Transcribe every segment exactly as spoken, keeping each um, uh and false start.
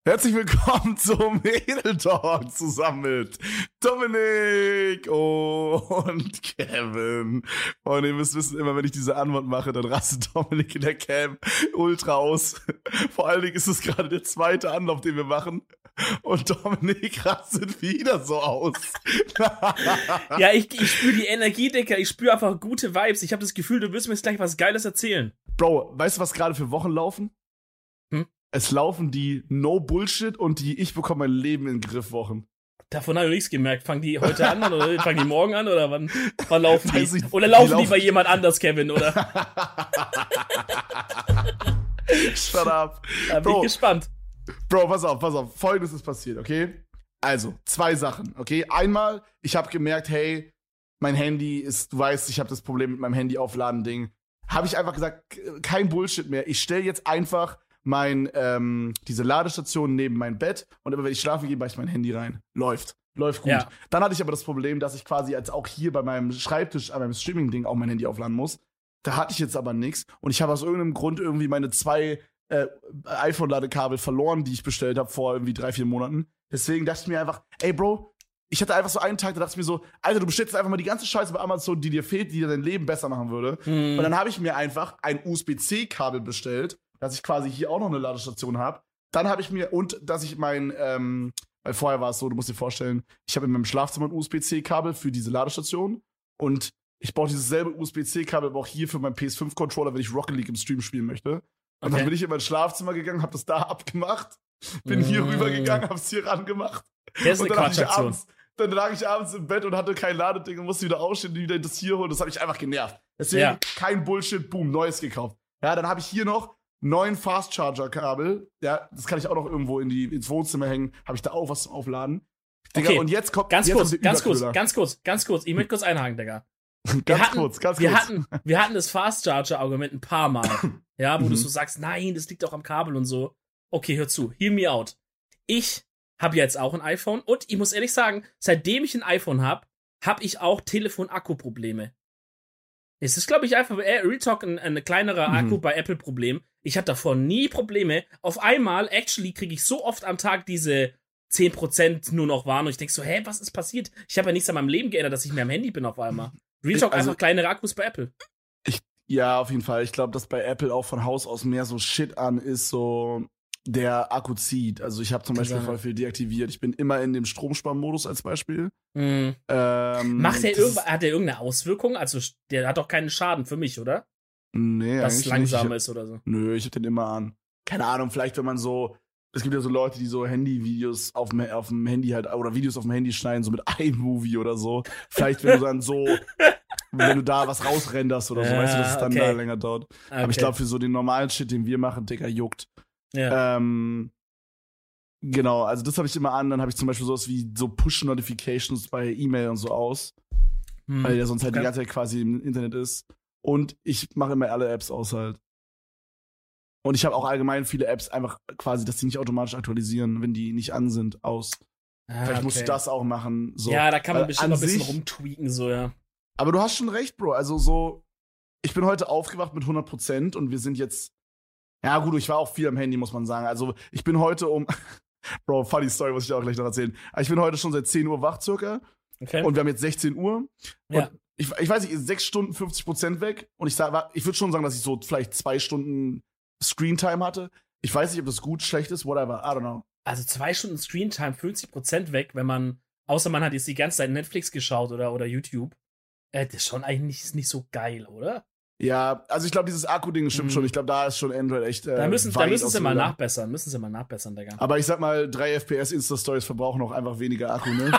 Herzlich willkommen zum Edel Talk zusammen mit Dominik und Kevin. Und ihr müsst wissen, immer wenn ich diese Antwort mache, dann rastet Dominik in der Cam ultra aus. Vor allen Dingen ist es gerade der zweite Anlauf, den wir machen. Und Dominik rastet wieder so aus. Ja, ich, ich spüre die Energie, Dicker. Ich spüre einfach gute Vibes. Ich habe das Gefühl, du wirst mir jetzt gleich was Geiles erzählen. Bro, weißt du, was gerade für Wochen laufen? Hm? Es laufen die No-Bullshit und die Ich bekomme mein Leben in den Griff Wochen. Davon habe ich nichts gemerkt. Fangen die heute an oder fangen die morgen an oder wann, wann laufen die? Ich, oder laufen die, laufen die bei jemand anders, Kevin, oder? Shut up. Da bin ich gespannt. Bro, pass auf, pass auf. Folgendes ist passiert, okay? Also, zwei Sachen, okay? Einmal, ich habe gemerkt, hey, mein Handy ist, du weißt, ich habe das Problem mit meinem Handy aufladen Ding. Habe ich einfach gesagt, kein Bullshit mehr. Ich stelle jetzt einfach mein, ähm, diese Ladestation neben mein Bett und immer wenn ich schlafen gehe, mache ich mein Handy rein. Läuft. Läuft gut. Ja. Dann hatte ich aber das Problem, dass ich quasi als auch hier bei meinem Schreibtisch, an meinem Streaming-Ding auch mein Handy aufladen muss. Da hatte ich jetzt aber nichts und ich habe aus irgendeinem Grund irgendwie meine zwei äh, iPhone-Ladekabel verloren, die ich bestellt habe vor irgendwie drei, vier Monaten. Deswegen dachte ich mir einfach, ey Bro, ich hatte einfach so einen Tag, da dachte ich mir so, Alter, du bestellst einfach mal die ganze Scheiße bei Amazon, die dir fehlt, die dir dein Leben besser machen würde. Mhm. Und dann habe ich mir einfach ein U S B C-Kabel bestellt, dass ich quasi hier auch noch eine Ladestation habe. Dann habe ich mir, und dass ich mein, ähm, weil vorher war es so, du musst dir vorstellen, ich habe in meinem Schlafzimmer ein U S B C-Kabel für diese Ladestation und ich brauche dieses selbe U S B C-Kabel aber auch hier für meinen P S fünf Controller, wenn ich Rocket League im Stream spielen möchte. Und okay. Dann bin ich in mein Schlafzimmer gegangen, hab das da abgemacht, bin mm. hier rübergegangen, hab's hier rangemacht. Das ist eine Quatschaktion. Dann lag ich abends im Bett und hatte kein Ladeding und musste wieder aufstehen und wieder das hier holen. Das hat mich einfach genervt. Deswegen ja. kein Bullshit, boom, neues gekauft. Ja, dann habe ich hier noch neun Fast-Charger-Kabel. Ja, das kann ich auch noch irgendwo in die, ins Wohnzimmer hängen. Habe ich da auch was zum Aufladen. Digga, okay. Und jetzt kommt ganz jetzt kurz, ganz kurz, ganz kurz, ganz kurz. Ich möchte kurz einhaken, Digga. ganz hatten, kurz, ganz wir kurz. Hatten, wir hatten das Fast-Charger-Argument ein paar Mal. Ja, wo mhm. du so sagst, nein, das liegt doch am Kabel und so. Okay, hör zu, hear me out. Ich habe jetzt auch ein iPhone und ich muss ehrlich sagen, seitdem ich ein iPhone habe, habe ich auch Telefon-Akku-Probleme. Es ist, glaube ich, einfach äh, Real Talk ein, ein kleinerer mhm. Akku bei Apple-Problem. Ich hatte davor nie Probleme. Auf einmal, actually, kriege ich so oft am Tag diese zehn Prozent nur noch Warnung. Ich denke so, hä, was ist passiert? Ich habe ja nichts an meinem Leben geändert, dass ich mehr am Handy bin auf einmal. Real Talk, also, einfach kleinere Akkus bei Apple. Ich, ja, auf jeden Fall. Ich glaube, dass bei Apple auch von Haus aus mehr so Shit an ist, so der Akku zieht. Also ich habe zum Beispiel voll viel deaktiviert. Ich bin immer in dem Stromsparmodus als Beispiel. Mhm. Ähm, Macht der irgendwas, hat der irgendeine Auswirkung? Also der hat doch keinen Schaden für mich, oder? Nee, dass es langsam nicht. ist oder so. Nö, ich hab den immer an. Keine Ahnung, vielleicht wenn man so, es gibt ja so Leute, die so Handyvideos auf dem, auf dem Handy halt, oder Videos auf dem Handy schneiden, so mit iMovie oder so. Vielleicht wenn du dann so, wenn du da was rausrenderst oder so, ja, weißt du, dass es dann okay. da länger dauert. Okay. Aber ich glaube, für so den normalen Shit, den wir machen, Digga, juckt. Ja. Ähm, genau, also das habe ich immer an. Dann habe ich zum Beispiel sowas wie so Push-Notifications bei E-Mail und so aus. Hm. Weil der sonst halt okay. die ganze Zeit quasi im Internet ist. Und ich mache immer alle Apps aus halt. Und ich habe auch allgemein viele Apps einfach quasi, dass die nicht automatisch aktualisieren, wenn die nicht an sind, aus. Ah, Vielleicht okay. musst du das auch machen. So. Ja, da kann man Weil bestimmt noch ein bisschen sich, rumtweaken, so, ja. Aber du hast schon recht, Bro. Also so, ich bin heute aufgewacht mit hundert Prozent und wir sind jetzt, ja gut, ich war auch viel am Handy, muss man sagen. Also ich bin heute um, Bro, funny Story, muss ich auch gleich noch erzählen. Aber ich bin heute schon seit zehn Uhr wach circa. Okay. Und wir haben jetzt sechzehn Uhr. Ja. Und ich, ich weiß nicht, sechs Stunden fünfzig Prozent weg. Und ich sag, ich würde schon sagen, dass ich so vielleicht zwei Stunden Screentime hatte. Ich weiß nicht, ob das gut, schlecht ist, whatever, I don't know. Also zwei Stunden Screentime, fünfzig Prozent weg, wenn man, außer man hat jetzt die ganze Zeit Netflix geschaut oder, oder YouTube. Äh, das ist schon eigentlich nicht, nicht so geil, oder? Ja, also ich glaube, dieses Akku-Ding stimmt mhm. schon. Ich glaube, da ist schon Android echt äh, Da müssen, da müssen sie mal wieder. nachbessern. Müssen sie mal nachbessern, Digga. Aber ich sag mal, drei F P S Insta-Stories verbrauchen auch einfach weniger Akku, ne?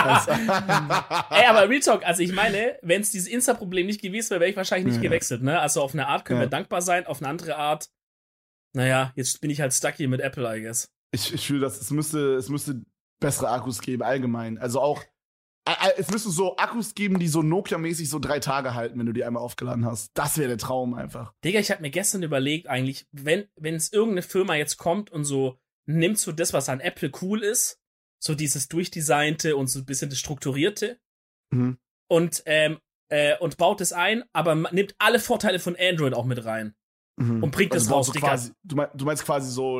Ey, aber Real Talk, also ich meine, wenn es dieses Insta-Problem nicht gewesen wäre, wäre ich wahrscheinlich nicht ja. gewechselt, ne? Also auf eine Art können ja. wir dankbar sein, auf eine andere Art, naja, jetzt bin ich halt stuck hier mit Apple, I guess. Ich, ich fühle, dass es müsste, es müsste bessere Akkus geben, allgemein. Also auch es müsste so Akkus geben, die so Nokia-mäßig so drei Tage halten, wenn du die einmal aufgeladen hast. Das wäre der Traum einfach. Digga, ich hab mir gestern überlegt eigentlich, wenn wenn es irgendeine Firma jetzt kommt und so nimmt so das, was an Apple cool ist, so dieses Durchdesignte und so ein bisschen das Strukturierte mhm. und ähm, äh, und baut es ein, aber nimmt alle Vorteile von Android auch mit rein mhm. und bringt also das raus, so Digga. quasi, du, meinst, du meinst quasi so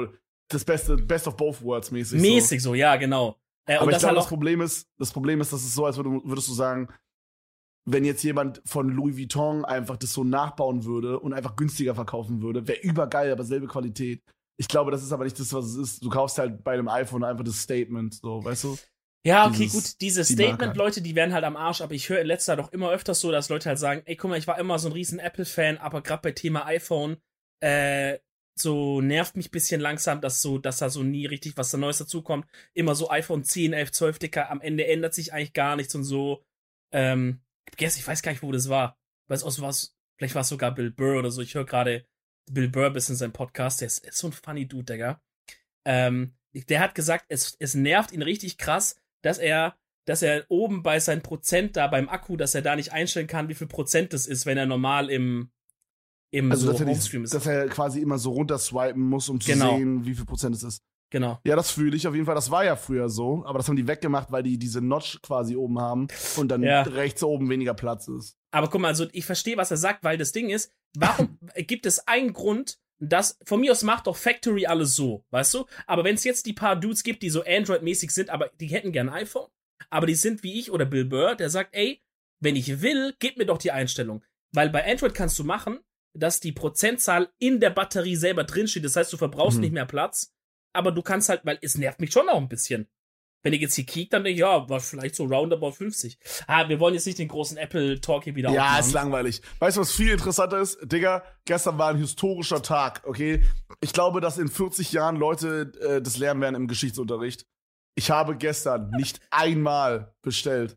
das Beste, Best of Both Worlds mäßig. Mäßig so, so ja, genau. Äh, Aber und ich das glaube, halt das auch, Problem ist, das Problem ist, dass es so, als würdest, würdest du sagen, wenn jetzt jemand von Louis Vuitton einfach das so nachbauen würde und einfach günstiger verkaufen würde, wäre übergeil, aber selbe Qualität. Ich glaube, das ist aber nicht das, was es ist. Du kaufst halt bei einem iPhone einfach das Statement, so, weißt du? ja, okay, Dieses- gut, diese die Marke. Statement-Leute, die werden halt am Arsch, aber ich höre in letzter Zeit doch immer öfters so, dass Leute halt sagen, ey, guck mal, ich war immer so ein riesen Apple-Fan, aber gerade bei Thema iPhone, äh, so nervt mich ein bisschen langsam, dass so, dass da so nie richtig was da Neues dazukommt. Immer so iPhone zehn, elf, zwölf, Dicker, am Ende ändert sich eigentlich gar nichts und so. Ähm, ich weiß gar nicht, wo das war. Weiß aus was, vielleicht war es sogar Bill Burr oder so. Ich höre gerade Bill Burr bis in seinem Podcast, der ist, ist so ein funny Dude, Digga. Ähm, der hat gesagt, es, es nervt ihn richtig krass, dass er, dass er oben bei seinem Prozent da beim Akku, dass er da nicht einstellen kann, wie viel Prozent das ist, wenn er normal im, im Also, so dass, er Homestream nicht, ist. dass er quasi immer so runterswipen muss, um zu Genau. sehen, wie viel Prozent es ist. Genau. Ja, das fühle ich auf jeden Fall. Das war ja früher so, aber das haben die weggemacht, weil die diese Notch quasi oben haben und dann Ja. rechts oben weniger Platz ist. Aber guck mal, also ich verstehe, was er sagt, weil das Ding ist, warum gibt es einen Grund, dass, von mir aus macht doch Factory alles so, weißt du? Aber wenn es jetzt die paar Dudes gibt, die so Android-mäßig sind, aber die hätten gern ein iPhone, aber die sind wie ich oder Bill Burr, der sagt, ey, wenn ich will, gib mir doch die Einstellung. Weil bei Android kannst du machen, dass die Prozentzahl in der Batterie selber drinsteht, das heißt, du verbrauchst Mhm. nicht mehr Platz, aber du kannst halt, weil es nervt mich schon auch ein bisschen. Wenn ich jetzt hier kiek, dann denke ich, ja, war vielleicht so roundabout fünfzig. Ah, wir wollen jetzt nicht den großen Apple-Talk hier wieder Ja, aufmachen. ist langweilig. Weißt du, was viel interessanter ist? Digga, gestern war ein historischer Tag, okay? Ich glaube, dass in vierzig Jahren Leute äh, das lernen werden im Geschichtsunterricht. Ich habe gestern nicht einmal bestellt.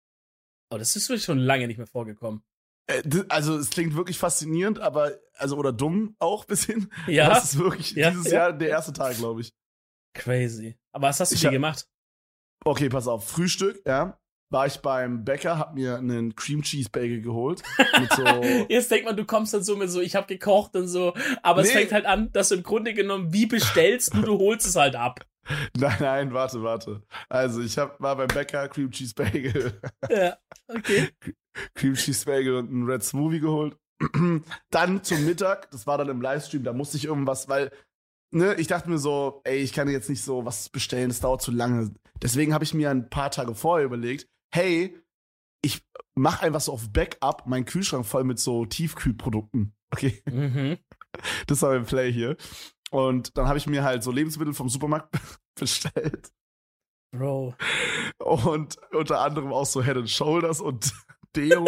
Oh, das ist wirklich schon lange nicht mehr vorgekommen. Äh, d- also, es klingt wirklich faszinierend, aber, also, oder dumm auch ein bisschen. Ja. Das ist wirklich Ja, dieses ja. Jahr der erste Tag, glaube ich. Crazy. Aber was hast du Ich dir hab- gemacht? Okay, pass auf. Frühstück, ja. War ich beim Bäcker, hab mir einen Cream Cheese Bagel geholt. Mit so. Jetzt denkt man, du kommst dann so mit so, ich hab gekocht und so, aber es Nee. fängt halt an, dass du im Grunde genommen, wie bestellst du, du holst es halt ab. Nein, nein, warte, warte. Also, ich hab, war beim Bäcker Cream Cheese Bagel. Ja, okay. Cream Cheese Bagel und einen Red Smoothie geholt. Dann zum Mittag, das war dann im Livestream, da musste ich irgendwas, weil, ne, ich dachte mir so, ey, ich kann jetzt nicht so was bestellen, das dauert zu lange. Deswegen habe ich mir ein paar Tage vorher überlegt, hey, ich mach einfach so auf Backup meinen Kühlschrank voll mit so Tiefkühlprodukten. Okay, Mhm. das war mein Play hier. Und dann habe ich mir halt so Lebensmittel vom Supermarkt bestellt. Bro. Und unter anderem auch so Head and Shoulders und Deo.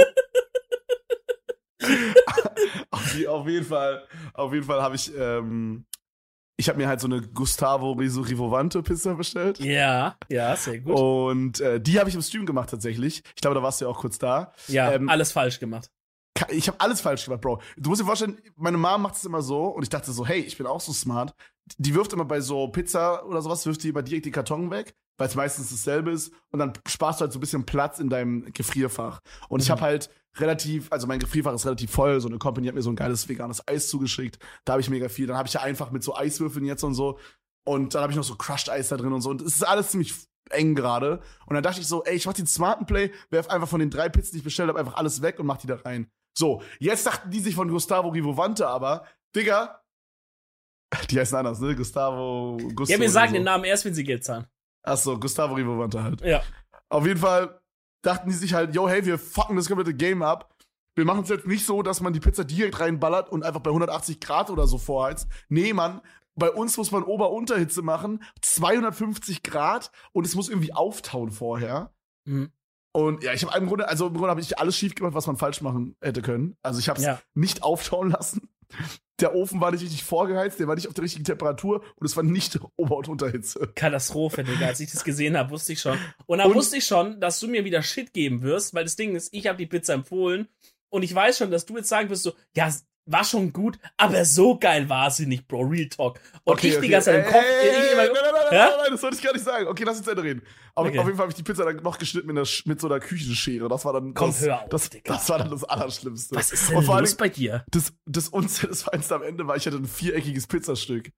auf, je- auf jeden Fall, auf jeden Fall habe ich, ähm, ich habe mir halt so eine Gustavo Riso Rivovante Pizza bestellt. Ja, ja, sehr gut. Und äh, die habe ich im Stream gemacht tatsächlich. Ich glaube, da warst du ja auch kurz da. ja, ähm, alles falsch gemacht. Ka- Ich habe alles falsch gemacht, Bro. Du musst dir vorstellen, meine Mom macht es immer so und ich dachte so, hey, ich bin auch so smart. Die wirft immer bei so Pizza oder sowas, wirft die immer direkt den Karton weg, weil es meistens dasselbe ist und dann sparst du halt so ein bisschen Platz in deinem Gefrierfach. Und ich Mhm. habe halt relativ, also mein Gefrierfach ist relativ voll, so eine Company hat mir so ein geiles veganes Eis zugeschickt, da habe ich mega viel. Dann habe ich ja einfach mit so Eiswürfeln jetzt und so und dann habe ich noch so Crushed Eis da drin und so und es ist alles ziemlich eng gerade. Und dann dachte ich so, ey, ich mach den smarten Play, werf einfach von den drei Pizzen, die ich bestellt habe, einfach alles weg und mach die da rein. So, jetzt dachten die sich von Gustavo Rivovante aber, Digga, die heißen anders, ne? Gustavo, Gusto Ja, wir sagen oder den so. Namen erst, wenn sie Geld zahlen. Achso, Gustavo Rivovante halt. Ja. Auf jeden Fall dachten die sich halt, yo, hey, wir fucken das komplette Game ab. Wir machen es jetzt nicht so, dass man die Pizza direkt reinballert und einfach bei hundertachtzig Grad oder so vorheizt. Nee, Mann, bei uns muss man Ober-Unterhitze machen, zweihundertfünfzig Grad und es muss irgendwie auftauen vorher. Mhm. Und ja, ich habe im Grunde, also im Grunde habe ich alles schief gemacht, was man falsch machen hätte können. Also ich habe es Ja. nicht auftauen lassen. Der Ofen war nicht richtig vorgeheizt, der war nicht auf der richtigen Temperatur und es war nicht Ober- und Unterhitze. Katastrophe, Digga. Als ich das gesehen habe, wusste ich schon. Und dann Und- wusste ich schon, dass du mir wieder Shit geben wirst, weil das Ding ist, ich habe die Pizza empfohlen und ich weiß schon, dass du jetzt sagen wirst so, ja, war schon gut, aber so geil war sie nicht, Bro, Real Talk. Und ich die ganze Zeit im Kopf, Ey, ich immer, nein, nein, nein, Ja? nein, nein, das wollte ich gar nicht sagen. Okay, lass uns zu Ende reden. Aber Okay. auf jeden Fall habe ich die Pizza dann noch geschnitten mit, einer, Sch- mit so einer Küchenschere. Das war dann Komm, das, hör auf, das, Digga. das war dann das Allerschlimmste. was ist denn Und vor allem, los bei dir? das, das Unsatisfyingste am Ende war, ich hatte ein viereckiges Pizzastück.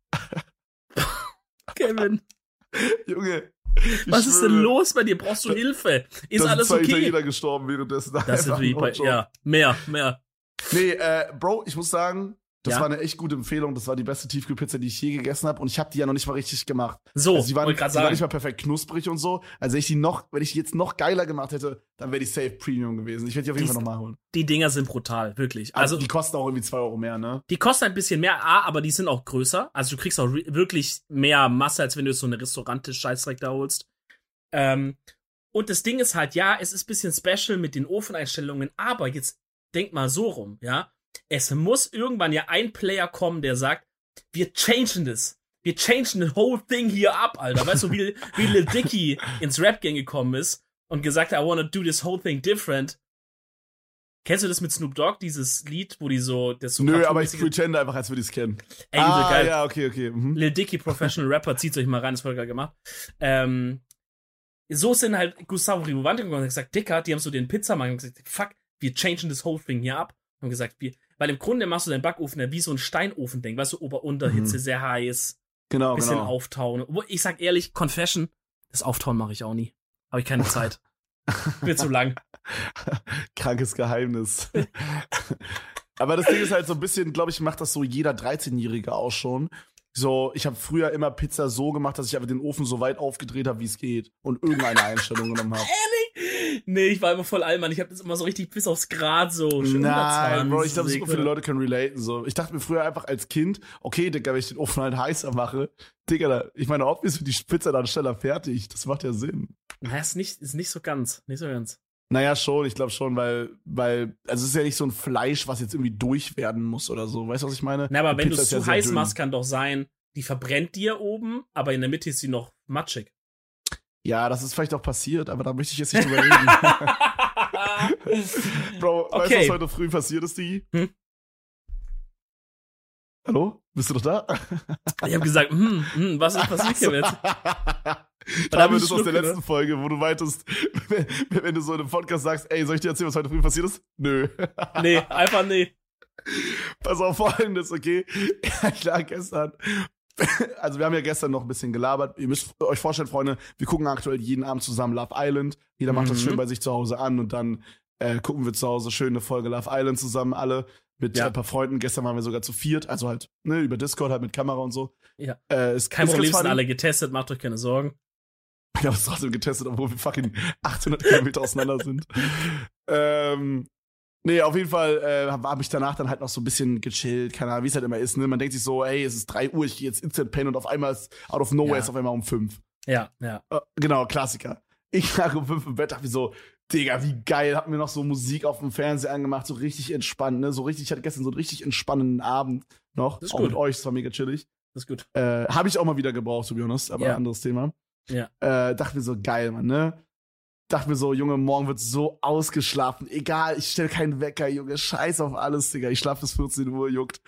Kevin, Junge. ich was ist denn schwöre, los bei dir? Brauchst du Hilfe? Ist da alles sind zwei okay? Italiener gestorben währenddessen. Das ist Einfach wie no bei, joke. ja, mehr, mehr. Nee, äh, Bro, ich muss sagen, Das ja? war eine echt gute Empfehlung. Das war die beste Tiefkühlpizza, die ich je gegessen habe. Und ich habe die ja noch nicht mal richtig gemacht. So, also die waren, wollte grad die waren sagen. nicht mal perfekt knusprig und so. Also wenn ich die noch, wenn ich die jetzt noch geiler gemacht hätte, dann wäre die safe Premium gewesen. Ich werde die auf jeden Die- Fall nochmal holen. Die Dinger sind brutal, wirklich. Also Also, die kosten auch irgendwie zwei Euro mehr, ne? die kosten ein bisschen mehr, A, aber die sind auch größer. Also, du kriegst auch re- wirklich mehr Masse, als wenn du so eine Restaurante-Scheißdreck da holst. Ähm, und das Ding ist halt, ja, es ist ein bisschen special mit den Ofeneinstellungen, aber jetzt denk mal so rum, ja. Es muss irgendwann ja ein Player kommen, der sagt, wir changen das. Wir changen the whole thing hier ab, Alter. Weißt du, wie, wie Lil Dicky ins Rap-Game gekommen ist und gesagt hat, I wanna do this whole thing different. Kennst du das mit Snoop Dogg, dieses Lied, wo die so, das so Nö, aber ich cartoonmäßige- pretende einfach, als würde ich es kennen. Ey, übel ah, geil. ja, okay, okay. Mhm. Lil Dicky, Professional Rapper, zieht euch mal rein, das wurde gerade gemacht. Ähm, so sind halt Gustavo Rimovante gekommen und gesagt, Dicker, die haben so den Pizzamann und gesagt, fuck, wir changen this whole thing hier ab. Und gesagt, wir, weil im Grunde machst du deinen Backofen ja wie so ein Steinofen-Ding, weißt du, Ober-Unterhitze, Mhm. sehr heiß, Genau, bisschen genau. auftauen. Obwohl, ich sag ehrlich, Confession, das Auftauen mache ich auch nie. Habe ich keine Zeit. Wird zu lang. Krankes Geheimnis. Aber das Ding ist halt so ein bisschen, glaube ich, macht das so jeder dreizehnjährige auch schon. So, ich habe früher immer Pizza so gemacht, dass ich einfach den Ofen so weit aufgedreht habe, wie es geht und irgendeine Einstellung genommen habe. Ehrlich? Nee, ich war immer voll allmann. Ich habe das immer so richtig bis aufs Grad so. schön Nein, Bro, ich glaube, super hundertzwanzig, viele Leute können relaten. So. Ich dachte mir früher einfach als Kind, okay, Digga, wenn ich den Ofen halt heißer mache, Digga, da, ich meine, obviously wird die Pizza dann schneller fertig. Das macht ja Sinn. Na, ist nicht, ist nicht so ganz. Nicht so ganz. Naja, schon, ich glaube schon, weil, weil, also es ist ja nicht so ein Fleisch, was jetzt irgendwie durch werden muss oder so. Weißt du, was ich meine? Na, aber Die wenn du Pizza es ist ja zu sehr heiß dünn. machst, kann doch sein, die verbrennt dir oben, aber in der Mitte ist sie noch matschig. Ja, das ist vielleicht auch passiert, aber da möchte ich jetzt nicht drüber reden. Bro, weißt du, Okay. was heute früh passiert ist, Digi? Hm? Hallo? Bist du noch da? Ich habe gesagt, hm, hm, was ist passiert hier jetzt? Da hab haben wir ich das aus der Schluck, letzten Folge, wo du meintest, wenn, wenn du so in einem Podcast sagst, ey, soll ich dir erzählen, was heute früh passiert ist? Nö. Nee, einfach nee. Pass auf Folgendes, okay? Ja, klar, gestern. Also wir haben ja gestern noch ein bisschen gelabert. Ihr müsst euch vorstellen, Freunde, wir gucken aktuell jeden Abend zusammen Love Island. Jeder macht das Mhm. schön bei sich zu Hause an und dann äh, gucken wir zu Hause schön eine Folge Love Island zusammen, alle mit Ja. ein paar Freunden. Gestern waren wir sogar zu viert, also halt ne, über Discord, halt mit Kamera und so. Ja. Äh, ist, Kein ist Problem, ganz sind funny. alle getestet, macht euch keine Sorgen. Wir haben es trotzdem getestet, obwohl wir fucking achthundert Kilometer auseinander sind. Ähm, nee, auf jeden Fall äh, habe ich danach dann halt noch so ein bisschen gechillt, keine Ahnung, wie es halt immer ist. Ne? Man denkt sich so, ey, es ist drei Uhr, ich gehe jetzt instant pennen und auf einmal ist out of nowhere Ja. ist auf einmal um fünf. Ja, ja. Äh, genau, Klassiker. Ich lag um fünf im Bett, dachte mir so, Digga, wie geil, hab mir noch so Musik auf dem Fernseher angemacht, so richtig entspannt, ne? So richtig, ich hatte gestern so einen richtig entspannenden Abend noch. Das ist auch gut. mit euch, es war mega chillig. Das ist gut. Äh, habe ich auch mal wieder gebraucht, to be honest, aber Ja. anderes Thema. Ja. Äh, dachte mir so, geil, Mann, ne? Dachte mir so, Junge, morgen wird so ausgeschlafen. Egal, ich stelle keinen Wecker, Junge. Scheiß auf alles, Digga. Ich schlafe bis vierzehn Uhr, juckt.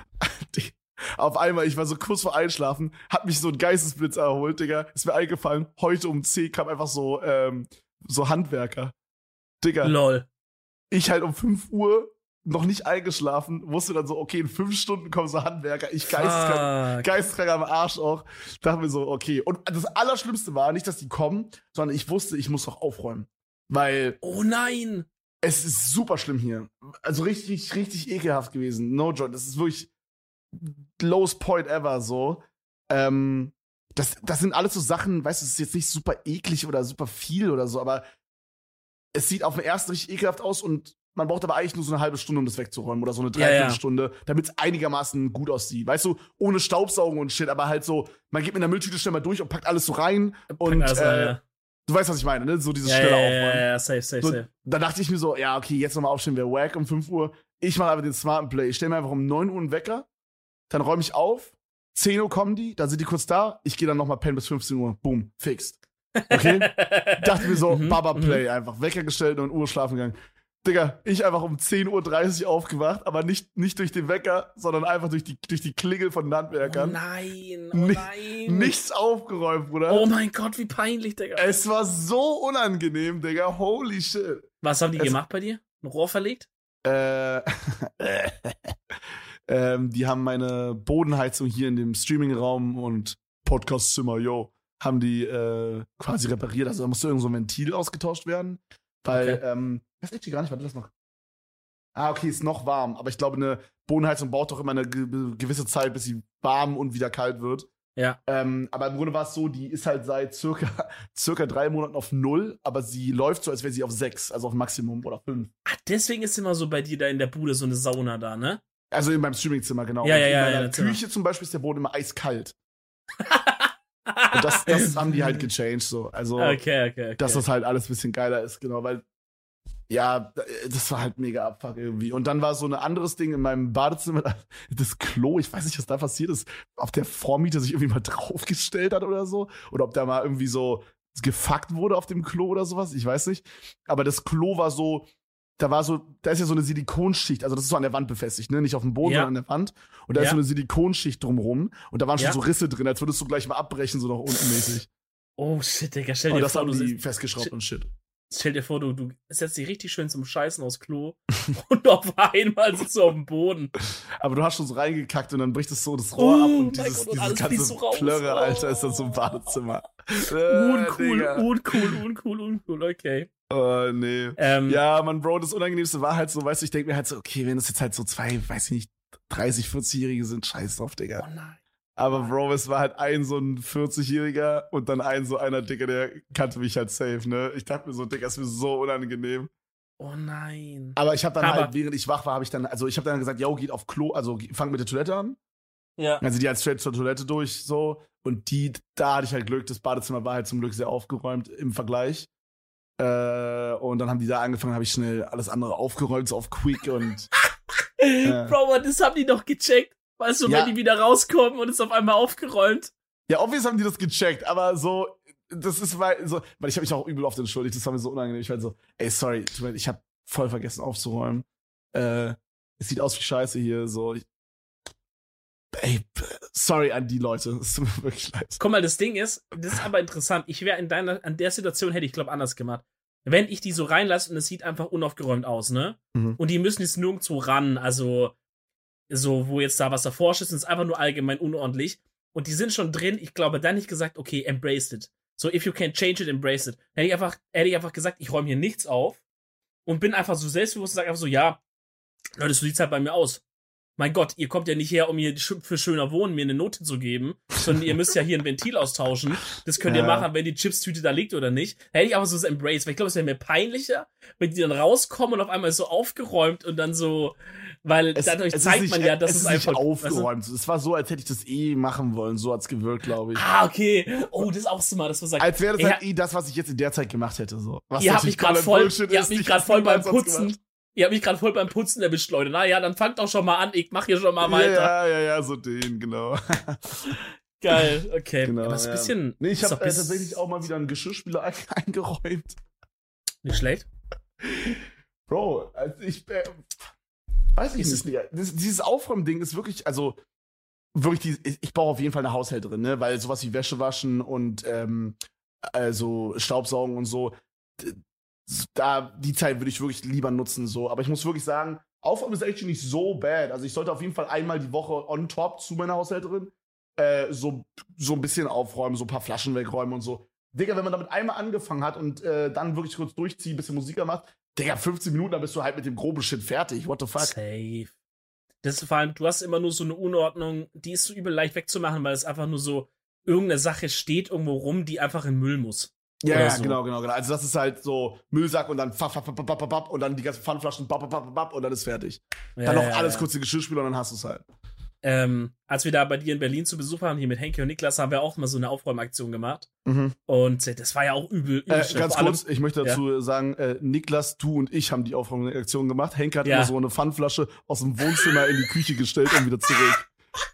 Auf einmal, ich war so kurz vor Einschlafen, hat mich so ein Geistesblitz erholt, Digga. Ist mir eingefallen, heute um zehn kam einfach so, ähm, so Handwerker. Digga, Lol. ich halt um fünf Uhr noch nicht eingeschlafen, wusste dann so, okay, in fünf Stunden kommen so Handwerker. Ich geisteskrank. Fuck. Geisteskrank am Arsch auch. Dachte mir so, okay. Und das Allerschlimmste war nicht, dass die kommen, sondern ich wusste, ich muss doch aufräumen. Weil Oh nein. es ist super schlimm hier. Also richtig, richtig ekelhaft gewesen. No joke. Das ist wirklich lowest point ever so. Ähm, das, das sind alles so Sachen, weißt du, es ist jetzt nicht super eklig oder super viel oder so, aber es sieht auf den ersten richtig ekelhaft aus und man braucht aber eigentlich nur so eine halbe Stunde, um das wegzuräumen oder so eine Ja, ja. Dreiviertelstunde, damit es einigermaßen gut aussieht. Weißt du, ohne Staubsaugen und Shit, aber halt so, man geht mit der Mülltüte schnell mal durch und packt alles so rein und Pack alles äh, rein, ja. du weißt, was ich meine, ne? So dieses Ja, schnelle ja, Aufräumen. ja, ja, safe, safe, So, safe. da dachte ich mir so, ja, okay, jetzt nochmal aufstehen wäre wack um fünf Uhr. Ich mache einfach den smarten Play. Ich stelle mir einfach um neun Uhr einen Wecker, dann räume ich auf, zehn Uhr kommen die, dann sind die kurz da, ich gehe dann nochmal pennen bis fünfzehn Uhr. Boom, fixed. Okay? Dachte mir so, Mhm, Baba mhm. Play einfach. Wecker gestellt und Uhr schlafen gegangen. Digga, ich einfach um zehn Uhr dreißig aufgewacht, aber nicht, nicht durch den Wecker, sondern einfach durch die, durch die Klingel von den Oh Handwerkern. nein, oh Ni- nein. Nichts aufgeräumt, Bruder. Oh mein Gott, wie peinlich, Digga. Es war so unangenehm, Digga. Holy shit. Was haben die es- gemacht bei dir? Ein Rohr verlegt? Äh, ähm, die haben meine Bodenheizung hier in dem Streamingraum und Podcastzimmer, yo, haben die äh, quasi repariert. Also da musste irgend so ein Ventil ausgetauscht werden. Weil, Okay. ähm, das ist echt gar nicht, warte, lass mal. Ah, okay, ist noch warm. Aber ich glaube, eine Bodenheizung braucht doch immer eine ge gewisse Zeit, bis sie warm und wieder kalt wird. Ja. Ähm, aber im Grunde war es so, die ist halt seit circa, circa drei Monaten auf null, aber sie läuft so, als wäre sie auf sechs, also auf Maximum oder fünf. Ach, deswegen ist immer so bei dir da in der Bude so eine Sauna da, ne? Also in meinem Streamingzimmer, genau. Ja, und ja, in ja, meiner ja, Küche zum Beispiel ist der Boden immer eiskalt. Und das, das haben die halt gechanged, so. Also, okay, okay, okay. dass das halt alles ein bisschen geiler ist, genau, weil, ja, das war halt mega Abfuck irgendwie. Und dann war so ein anderes Ding in meinem Badezimmer, das Klo, ich weiß nicht, was da passiert ist, ob der Vormieter sich irgendwie mal draufgestellt hat oder so, oder ob da mal irgendwie so gefuckt wurde auf dem Klo oder sowas, ich weiß nicht. Aber das Klo war so, da war so, da ist ja so eine Silikonschicht, also das ist so an der Wand befestigt, ne? Nicht auf dem Boden, Ja. sondern an der Wand. Und da Ja. ist so eine Silikonschicht drumrum und da waren schon Ja. so Risse drin, als würdest du gleich mal abbrechen, so nach unten mäßig. Oh shit, Digga, stell Und dir das vor, haben du die sitzt, festgeschraubt shit. und shit. stell dir vor, du, du setzt dich richtig schön zum Scheißen aufs Klo und auf einmal sitzt du auf dem Boden. Aber du hast schon so reingekackt und dann bricht es so das Rohr ab Oh und mein dieses, Gott, und dieses alles ganze fließt so raus. Plörre, Alter, ist dann so im Badezimmer. Äh, Uncool, Digga. uncool, uncool, uncool, okay. Oh, nee. Ähm, Ja, Mann, Bro, das Unangenehmste war halt so, weißt du, ich denke mir halt so, okay, wenn das jetzt halt so zwei, weiß ich nicht, dreißig, vierzig-Jährige sind, scheiß drauf, Digga. Oh nein. Aber Bro, es war halt ein so ein vierzig-Jähriger und dann ein so einer Dicker, der kannte mich halt safe, ne? Ich dachte mir so, Digga, ist mir so unangenehm. Oh nein. Aber ich habe dann Aber- halt, während ich wach war, habe ich dann, also ich habe dann gesagt, yo, geht auf Klo, also fang mit der Toilette an. Ja. Also die halt straight zur Toilette durch, so. Und die, da hatte ich halt Glück, das Badezimmer war halt zum Glück sehr aufgeräumt im Vergleich. Äh, und dann haben die da angefangen, habe ich schnell alles andere aufgeräumt, so auf Quick und. Ja. Bro, aber das haben die doch gecheckt. Weißt du, Ja. wenn die wieder rauskommen und ist auf einmal aufgeräumt. Ja, obvious haben die das gecheckt, aber so, das ist weil, so, weil ich habe mich auch übel oft entschuldigt, das war mir so unangenehm. Ich war halt so, ey, sorry, tut mir leid, ich habe voll vergessen aufzuräumen. Äh, es sieht aus wie Scheiße hier, so. Ich, ey, sorry an die Leute, es tut mir wirklich leid. Guck mal, das Ding ist, das ist aber interessant. Ich wäre in deiner, an der Situation hätte ich, glaube anders gemacht. Wenn ich die so reinlasse und es sieht einfach unaufgeräumt aus, ne? Mhm. Und die müssen jetzt nirgendwo ran, also so, wo jetzt da was davor ist, ist einfach nur allgemein unordentlich. Und die sind schon drin, ich glaube, dann hätte ich gesagt, okay, embrace it. So, if you can change it, embrace it. Dann hätte ich einfach, hätte ich einfach gesagt, ich räume hier nichts auf und bin einfach so selbstbewusst und sage einfach so, ja, Leute, so sieht's halt bei mir aus. Mein Gott, ihr kommt ja nicht her, um mir für schöner Wohnen mir eine Note zu geben, sondern ihr müsst ja hier ein Ventil austauschen. Das könnt ihr Ja. machen, wenn die Chipstüte da liegt oder nicht. Da hätte ich aber so das Embrace, weil ich glaube, es wäre mir peinlicher, wenn die dann rauskommen und auf einmal ist so aufgeräumt und dann so, weil Es- dadurch es ist zeigt nicht- man ja, dass es es, ist nicht einfach aufgeräumt. Es war so, als hätte ich das eh machen wollen. So hat's gewirkt, glaube ich. Ah, okay. Oh, das ist auch so mal, dass man sagt, Als wäre das ey, halt eh das, was ich jetzt in der Zeit gemacht hätte. So. Was ihr habt mich natürlich gerade komplett voll, Bullshit ihr ist. habt mich Ich gerade hab's voll beim niemals sonst Putzen, gemacht. ihr habt mich gerade voll beim Putzen erwischt, Leute. Na ja, dann fangt doch schon mal an. Ich mach hier schon mal weiter. Ja, ja, ja, so den, genau. Geil, okay. Genau, aber es ist ein ja. bisschen. Nee, ich ist habe doch äh, bis- tatsächlich auch mal wieder einen Geschirrspüler ein- eingeräumt. Nicht schlecht. Bro, also ich äh, weiß ich Ist nicht. Digga. Das, dieses Aufräumen-Ding ist wirklich, also wirklich, die, ich, ich brauche auf jeden Fall eine Haushälterin, ne? Weil sowas wie Wäsche waschen und ähm, also Staubsaugen und so, d- da die Zeit würde ich wirklich lieber nutzen, so. Aber ich muss wirklich sagen, Aufräumen ist actually nicht so bad. Also ich sollte auf jeden Fall einmal die Woche on top zu meiner Haushälterin äh, so, so ein bisschen aufräumen, so ein paar Flaschen wegräumen und so. Digga, wenn man damit einmal angefangen hat und äh, dann wirklich kurz durchzieht, ein bisschen Musik macht, Digga, fünfzehn Minuten, dann bist du halt mit dem groben Shit fertig. What the fuck? Safe. Das ist vor allem, du hast immer nur so eine Unordnung, die ist so übel leicht wegzumachen, weil es einfach nur so, irgendeine Sache steht irgendwo rum, die einfach in Müll muss. Ja, Oder ja, so. genau, genau, genau. Also das ist halt so Müllsack und dann fapp, fapp, fapp, fapp, fapp, fapp, und dann die ganzen Pfandflaschen bapp, bapp, bapp, bapp, und dann ist fertig. Ja, Dann noch ja, alles ja. kurz in Geschirrspüler und dann hast du es halt. Ähm, als wir da bei dir in Berlin zu Besuch waren, hier mit Henke und Niklas, haben wir auch mal so eine Aufräumaktion gemacht. Mhm. Und äh, das war ja auch übel. übel Äh, schlimm. ganz Vor allem- kurz, ich möchte dazu sagen, äh, Niklas, du und ich haben die Aufräumreaktion gemacht. Henke hat Ja. immer so eine Pfandflasche aus dem Wohnzimmer in die Küche gestellt und wieder zurück.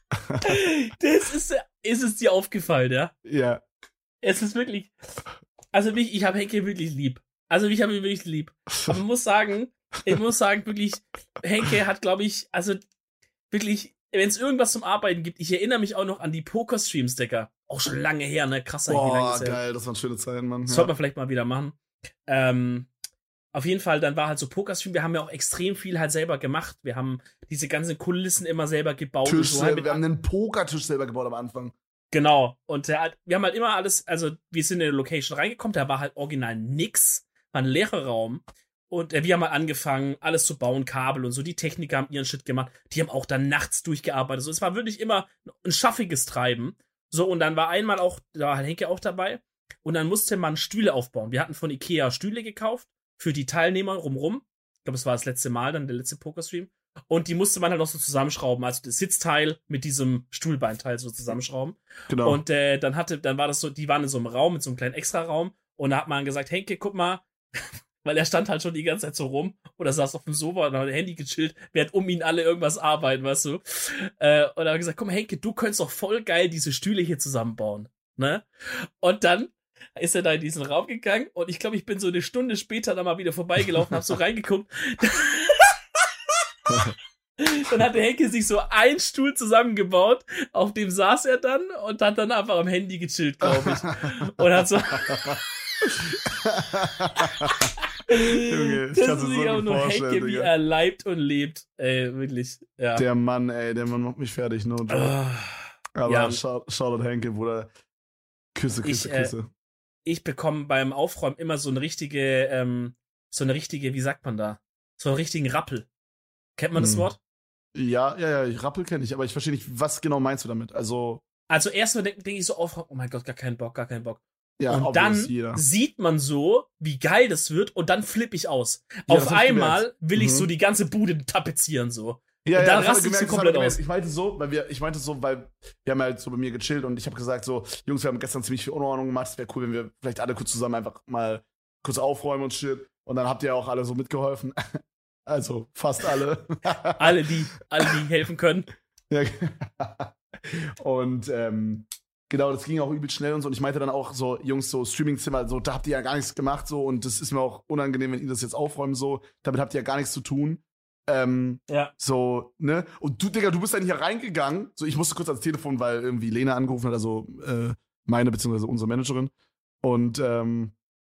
Das ist, ist es dir aufgefallen, ja? Ja. Es ist wirklich. Also mich, ich habe Henke wirklich lieb. Also ich habe ihn wirklich lieb. Aber man muss sagen, ich muss sagen, wirklich, Henke hat, glaube ich, also wirklich, wenn es irgendwas zum Arbeiten gibt, ich erinnere mich auch noch an die Poker-Streams, Digga. Auch schon lange her, ne? Krasser, wie lange Boah, ist her. geil, das waren schöne Zeiten, Mann. Das Ja. sollte man vielleicht mal wieder machen. Ähm, auf jeden Fall, dann war halt so Pokerstream. Wir haben ja auch extrem viel halt selber gemacht. Wir haben diese ganzen Kulissen immer selber gebaut. Tisch und so halt selber, mit wir haben einen Pokertisch selber gebaut am Anfang. Genau. Und der, hat- wir haben halt immer alles, also wir sind in eine Location reingekommen, da war halt original nix, war ein leerer Raum. Und äh, wir haben mal angefangen, alles zu bauen, Kabel und so. Die Techniker haben ihren Shit gemacht. Die haben auch dann nachts durchgearbeitet. So, es war wirklich immer ein schaffiges Treiben. So, und dann war einmal auch, da war Henke auch dabei. Und dann musste man Stühle aufbauen. Wir hatten von Ikea Stühle gekauft für die Teilnehmer rumrum. Ich glaube, es war das letzte Mal, dann der letzte Pokerstream. Und die musste man halt noch so zusammenschrauben. Also das Sitzteil mit diesem Stuhlbeinteil so zusammenschrauben. Genau. Und äh, dann hatte, dann war das so, die waren in so einem Raum, mit so einem kleinen Extra-Raum. Und da hat man gesagt, Henke, guck mal, weil er stand halt schon die ganze Zeit so rum oder saß auf dem Sofa und hat ein Handy gechillt, während um ihn alle irgendwas arbeiten, weißt du. Äh, und da habe ich gesagt, komm Henke, du könntest doch voll geil diese Stühle hier zusammenbauen, ne? Und dann ist er da in diesen Raum gegangen und ich glaube, ich bin so eine Stunde später da mal wieder vorbeigelaufen, hab so reingeguckt. Dann hat der Henke sich so einen Stuhl zusammengebaut, auf dem saß er dann und hat dann einfach am Handy gechillt, glaube ich. Und hat so... Junge, ich kann es mir so gut vorstellen, Henke, wie Digga. er leibt und lebt. Ey, wirklich, ja. Der Mann, ey, der Mann macht mich fertig, no joke. Ah, Aber ja. Shout- Shoutout Henke, Bruder. Küsse, Küsse, Ich, äh, Küsse. ich bekomme beim Aufräumen immer so eine richtige, ähm, so eine richtige, wie sagt man da? So einen richtigen Rappel. Kennt man das Hm. Wort? Ja, ja, ja, ich Rappel kenne ich, aber ich verstehe nicht, was genau meinst du damit? Also, Also erstmal denke denk ich so auf, oh mein Gott, gar keinen Bock, gar keinen Bock. ja, und obvious, dann jeder. sieht man so, wie geil das wird und dann flippe ich aus. Ja, Auf das hab ich einmal gemerkt. will ich Mhm. so die ganze Bude tapezieren, so. Ja, und dann das hat er raste ich gemerkt, so das hat er komplett gemerkt. aus. Ich meinte so, weil wir, ich meinte so, weil wir haben halt so bei mir gechillt und ich habe gesagt so, Jungs, wir haben gestern ziemlich viel Unordnung gemacht, es wäre cool, wenn wir vielleicht alle kurz zusammen einfach mal kurz aufräumen und shit. Und dann habt ihr auch alle so mitgeholfen. Also, fast alle. Alle, die, alle, die helfen können. Ja. Und ähm, genau, das ging auch übel schnell und so. Und ich meinte dann auch so, Jungs, so Streamingzimmer, so, da habt ihr ja gar nichts gemacht, so. Und das ist mir auch unangenehm, wenn ihr das jetzt aufräumen, so. Damit habt ihr ja gar nichts zu tun. Ähm, Ja. so, ne? Und du, Digga, du bist dann hier reingegangen. So, ich musste kurz ans Telefon, weil irgendwie Lena angerufen hat, also äh, meine beziehungsweise unsere Managerin. Und ähm,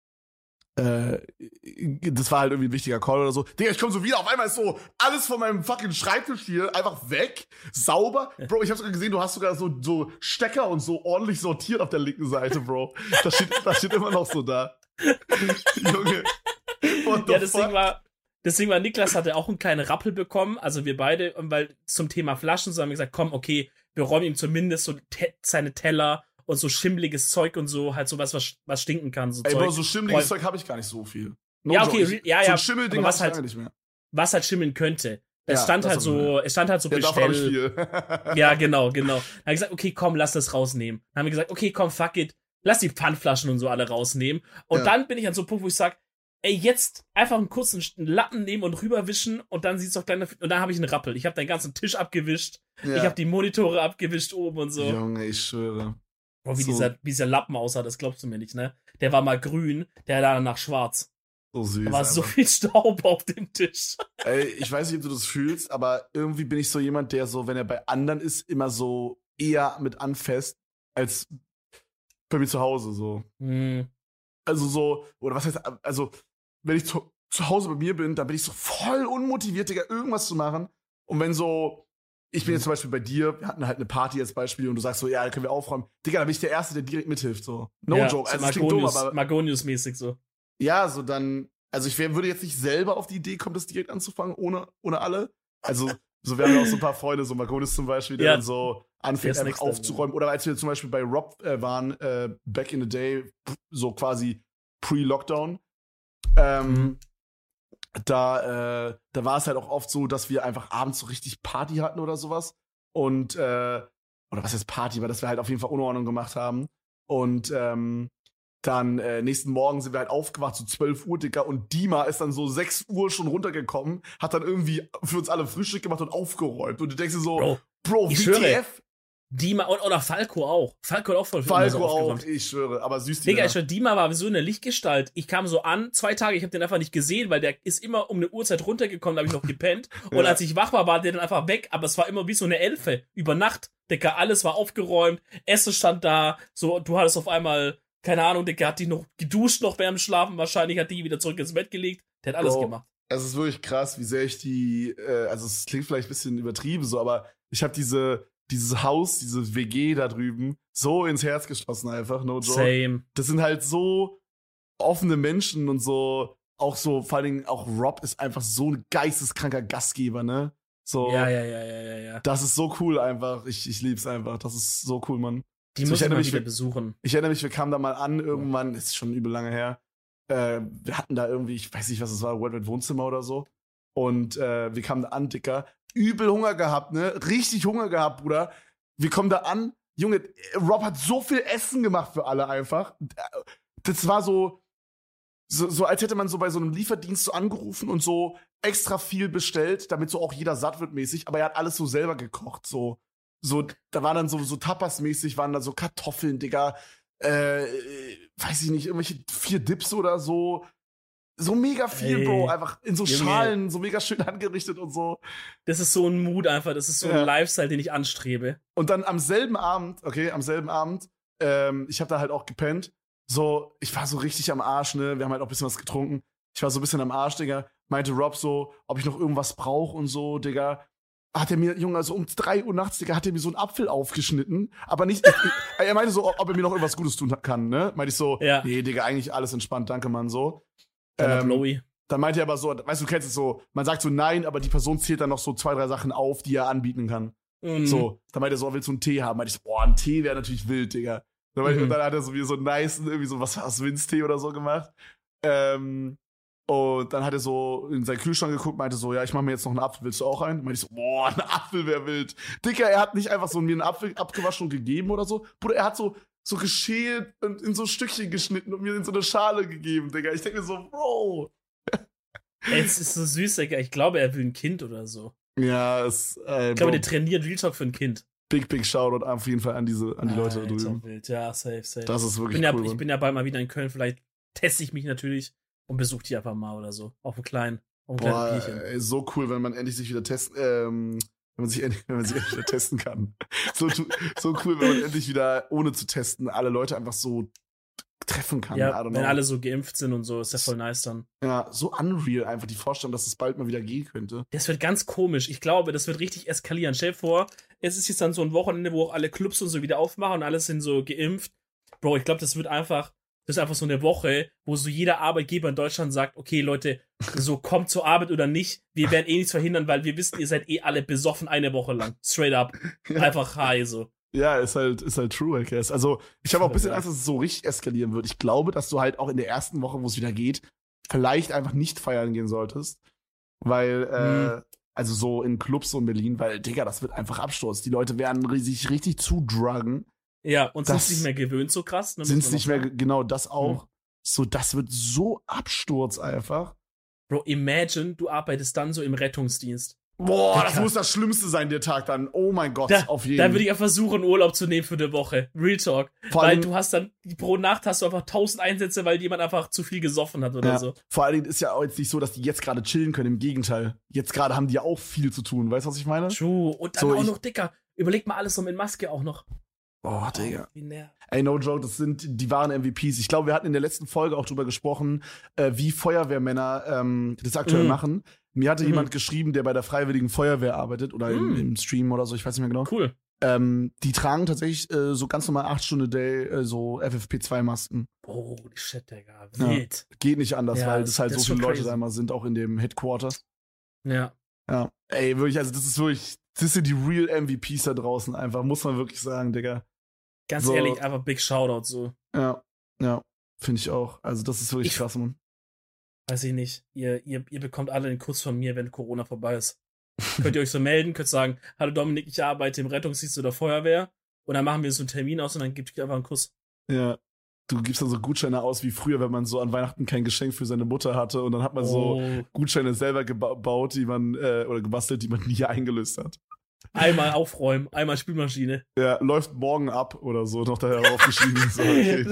äh, das war halt irgendwie ein wichtiger Call oder so. Digga, ich komme so wieder, auf einmal ist so alles von meinem fucking Schreibtisch hier einfach weg, sauber. Bro, ich hab sogar gesehen, du hast sogar so, so Stecker und so ordentlich sortiert auf der linken Seite, Bro. Das steht, das steht immer noch so da. Junge. What the Ja, deswegen fuck? war, deswegen war Niklas hatte auch einen kleinen Rappel bekommen, also wir beide, weil zum Thema Flaschen, so haben wir gesagt, komm, okay, wir räumen ihm zumindest so te- seine Teller und so schimmeliges Zeug und so, halt sowas, was, was stinken kann, so Ey, Zeug. Bro, so schimmeliges Räum- Zeug habe ich gar nicht so viel. No Ja, joke, okay, ich, re- ja, so ja, ein Schimmelding aber habe was ich halt- gar nicht mehr. was halt schimmeln könnte. Es Ja, stand das halt ist so, es stand halt so Ja, davon hab ich Bestell. viel. Ja, genau, genau. Dann haben wir gesagt, okay, komm, lass das rausnehmen. Dann haben wir gesagt, okay, komm, fuck it. Lass die Pfandflaschen und so alle rausnehmen. Und Ja. dann bin ich an so einem Punkt, wo ich sag, ey, jetzt einfach einen kurzen Lappen nehmen und rüberwischen und dann sieht's doch kleiner. Und dann habe ich einen Rappel. Ich habe den ganzen Tisch abgewischt. Ja. Ich habe die Monitore abgewischt oben und so. Junge, ich schwöre. Oh, wie, so. dieser, wie dieser Lappen aussah, das glaubst du mir nicht, ne? Der war mal grün, der war danach schwarz. So süß. Da war so einfach. viel Staub auf dem Tisch. Ey, ich weiß nicht, ob du das fühlst, aber irgendwie bin ich so jemand, der so, wenn er bei anderen ist, immer so eher mit anfasst, als bei mir zu Hause so. Hm. Also so, oder was heißt, also, wenn ich zu, zu Hause bei mir bin, dann bin ich so voll unmotiviert, Digga, irgendwas zu machen. Und wenn so, ich bin jetzt zum Beispiel bei dir, wir hatten halt eine Party als Beispiel und du sagst so, ja, da können wir aufräumen. Digga, da bin ich der Erste, der direkt mithilft, so. No Ja, joke. so Also, es klingt dumm, Margonius- aber Margonius-mäßig so. ja, so dann, also ich wär, würde jetzt nicht selber auf die Idee kommen, das direkt anzufangen, ohne, ohne alle. Also, so, wir haben ja auch so ein paar Freunde, so Margonis zum Beispiel, der Ja. dann so anfängt, Der ist einfach next level, aufzuräumen. Oder als wir zum Beispiel bei Rob äh, waren, äh, back in the day, so quasi pre-Lockdown, ähm, Mhm. da, äh, da war es halt auch oft so, dass wir einfach abends so richtig Party hatten oder sowas. Und, äh, oder was heißt Party, aber dass wir halt auf jeden Fall Unordnung gemacht haben. Und, ähm, dann äh, nächsten Morgen sind wir halt aufgewacht, so zwölf Uhr, Dicker, und Dima ist dann so sechs Uhr schon runtergekommen, hat dann irgendwie für uns alle Frühstück gemacht und aufgeräumt. Und du denkst dir so, Bro, Bro, ich W T schwöre, F? Dima und, oder Falco auch. Falco hat auch voll Falco so auch, aufgeräumt. ich schwöre, aber süß die Digga, Männer. ich schwör, Dima war so eine Lichtgestalt. Ich kam so an, zwei Tage, ich habe den einfach nicht gesehen, weil der ist immer um eine Uhrzeit runtergekommen, da habe ich noch gepennt. Und Ja. als ich wach war, war der dann einfach weg, aber es war immer wie so eine Elfe. Über Nacht, Digga, alles war aufgeräumt, Essen stand da, so, du hattest auf einmal, keine Ahnung, Digga, hat die noch geduscht noch während dem Schlafen, wahrscheinlich hat die wieder zurück ins Bett gelegt. Der hat alles Bro, gemacht. Es ist wirklich krass, wie sehr ich die, äh, also es klingt vielleicht ein bisschen übertrieben so, aber ich habe diese, dieses Haus, diese W G da drüben so ins Herz geschlossen einfach, no joke. Same. Das sind halt so offene Menschen und so auch so, vor allen Dingen auch Rob ist einfach so ein geisteskranker Gastgeber, ne? So, Ja, ja, ja, ja, ja, ja. das ist so cool einfach. Ich, ich lieb's einfach. Das ist so cool, Mann. Die So, muss ich ich mal erinnere mich, wieder wir- besuchen. Ich erinnere mich, wir kamen da mal an irgendwann, ist schon übel lange her. Äh, wir hatten da irgendwie, ich weiß nicht, was es war, World Wide Wohnzimmer oder so. Und äh, wir kamen da an, Dicker. Übel Hunger gehabt, ne? Richtig Hunger gehabt, Bruder. Wir kommen da an. Junge, Rob hat so viel Essen gemacht für alle einfach. Das war so, so, so als hätte man so bei so einem Lieferdienst so angerufen und so extra viel bestellt, damit so auch jeder satt wird mäßig. Aber er hat alles so selber gekocht, so. So, da waren dann so, so Tapas-mäßig, waren da so Kartoffeln, Digga, äh, weiß ich nicht, irgendwelche vier Dips oder so. So mega viel, Ey, Bro, einfach in so Junge. Schalen, so mega schön angerichtet und so. Das ist so ein Mut einfach, das ist so Ja. ein Lifestyle, den ich anstrebe. Und dann am selben Abend, okay, am selben Abend, ähm, ich habe da halt auch gepennt. So, ich war so richtig am Arsch, ne? Wir haben halt auch ein bisschen was getrunken. Ich war so ein bisschen am Arsch, Digga. Meinte Rob so, ob ich noch irgendwas brauche und so, Digga. Hat er mir, Junge, also um drei Uhr nachts, Digga, hat er mir so einen Apfel aufgeschnitten. Aber nicht, ich, ich, er meinte so, ob er mir noch irgendwas Gutes tun kann, ne? Meinte ich so, Ja. nee, Digga, eigentlich alles entspannt, danke, Mann, so. Kleiner Ähm, Blowy. Dann meinte er aber so, weißt du, du kennst es so, man sagt so nein, aber die Person zählt dann noch so zwei, drei Sachen auf, die er anbieten kann. Mhm. So, dann meinte er so, willst du einen Tee haben? Meinte ich so, boah, ein Tee wäre natürlich wild, Digga. Dann, meinte, Mhm. und dann hat er so wie so einen nice, irgendwie so, was war's, Winztee oder so gemacht. Ähm, und dann hat er so in seinen Kühlschrank geguckt, meinte so, ja, ich mache mir jetzt noch einen Apfel, willst du auch einen? Meinte ich so, boah, ein Apfel wäre wild. Dicker, er hat nicht einfach so mir einen Apfel abgewaschen und gegeben oder so. Bruder, er hat so, so geschält und in so Stückchen geschnitten und mir in so eine Schale gegeben, Digga. Ich denke mir so, Bro. Ey, es ist so süß, Digga. Ich glaube, er will ein Kind oder so. Ja, es, äh, Ich glaube, Bro, der trainiert Real Talk für ein Kind. big, big Shoutout auf jeden Fall an diese, an die Leute da Alter, drüben. wild. Ja, safe, safe. Das ist ich, wirklich bin ja, cool, ich Mann. bin ja bald mal wieder in Köln. Vielleicht teste ich mich natürlich und besuche die einfach mal oder so. Auf einem kleinen, auf einem kleinen Boah, Bierchen. ey, so cool, wenn man endlich sich wieder testen, ähm, wenn man sich endlich, wenn man sich endlich wieder testen kann. So, tu- so cool, wenn man endlich wieder, ohne zu testen, alle Leute einfach so treffen kann. I Ja, don't wenn know. alle so geimpft sind und so, ist ja voll nice dann. Ja, so unreal einfach die Vorstellung, dass es bald mal wieder gehen könnte. Das wird ganz komisch. Ich glaube, das wird richtig eskalieren. Stell dir vor, es ist jetzt dann so ein Wochenende, wo auch alle Clubs und so wieder aufmachen und alle sind so geimpft. Bro, ich glaube, das wird einfach, das ist einfach so eine Woche, wo so jeder Arbeitgeber in Deutschland sagt, okay, Leute, so kommt zur Arbeit oder nicht, wir werden eh nichts verhindern, weil wir wissen, ihr seid eh alle besoffen eine Woche lang. Straight up. Einfach high so. Ja, ist halt, ist halt true, I guess. Also, ich habe auch ein bisschen Angst, dass es so richtig eskalieren wird. Ich glaube, dass du halt auch in der ersten Woche, wo es wieder geht, vielleicht einfach nicht feiern gehen solltest. Weil, äh, Mhm. also so in Clubs so in Berlin, weil, Digga, das wird einfach Absturz. Die Leute werden ri- sich richtig zudruggen. Ja, und sind Das- nicht mehr gewöhnt so krass. Ne, muss Sind es man nicht noch mehr, sagen. ge- genau das auch. Mhm. So, das wird so Absturz einfach. Bro, imagine, du arbeitest dann so im Rettungsdienst. Boah, das Digga. muss das Schlimmste sein, der Tag dann. Oh mein Gott, Da, auf jeden da würde ich auch versuchen, Urlaub zu nehmen für eine Woche. Real Talk. Vor Weil allem- du hast dann, pro Nacht hast du einfach tausend Einsätze, weil jemand einfach zu viel gesoffen hat oder Ja. so. Vor allen Dingen ist ja auch jetzt nicht so, dass die jetzt gerade chillen können. Im Gegenteil. Jetzt gerade haben die ja auch viel zu tun. Weißt du, was ich meine? True. Und dann So, auch ich- noch dicker. Überleg mal alles so mit Maske auch noch. Oh, Digga. Wie nervig. Ey, no joke, das sind die wahren M V Ps. Ich glaube, wir hatten in der letzten Folge auch drüber gesprochen, äh, wie Feuerwehrmänner ähm, das aktuell Mhm. machen. Mir hatte Mhm. jemand geschrieben, der bei der Freiwilligen Feuerwehr arbeitet oder im, Mhm. im Stream oder so, ich weiß nicht mehr genau. Cool. Ähm, die tragen tatsächlich äh, so ganz normal acht Stunden a day äh, so F F P zwei Masken. Oh, shit, Digga. Ja. Wild. Geht nicht anders, Ja, weil das- das halt das ist so viele schon Leute crazy. da immer sind, auch in dem Headquarter. Ja. Ja. Ey, wirklich, also das ist wirklich, das sind die real M V Ps da draußen einfach, muss man wirklich sagen, Digga. Ganz So. ehrlich, einfach Big Shoutout so. Ja, ja, finde ich auch. Also das ist wirklich Ich- krass, Mann. Weiß ich nicht. Ihr, ihr, ihr bekommt alle einen Kuss von mir, wenn Corona vorbei ist. Könnt ihr euch so melden, könnt sagen, hallo Dominik, ich arbeite im Rettungsdienst oder Feuerwehr. Und dann machen wir so einen Termin aus und dann gibt ihr einfach einen Kuss. Ja. Du gibst dann so Gutscheine aus wie früher, wenn man so an Weihnachten kein Geschenk für seine Mutter hatte und dann hat man so Oh. Gutscheine selber geba- gebaut, die man, äh, oder gebastelt, die man nie eingelöst hat. Einmal aufräumen, einmal Spülmaschine. Ja, läuft morgen ab oder so, noch daher aufgeschrieben. So, okay.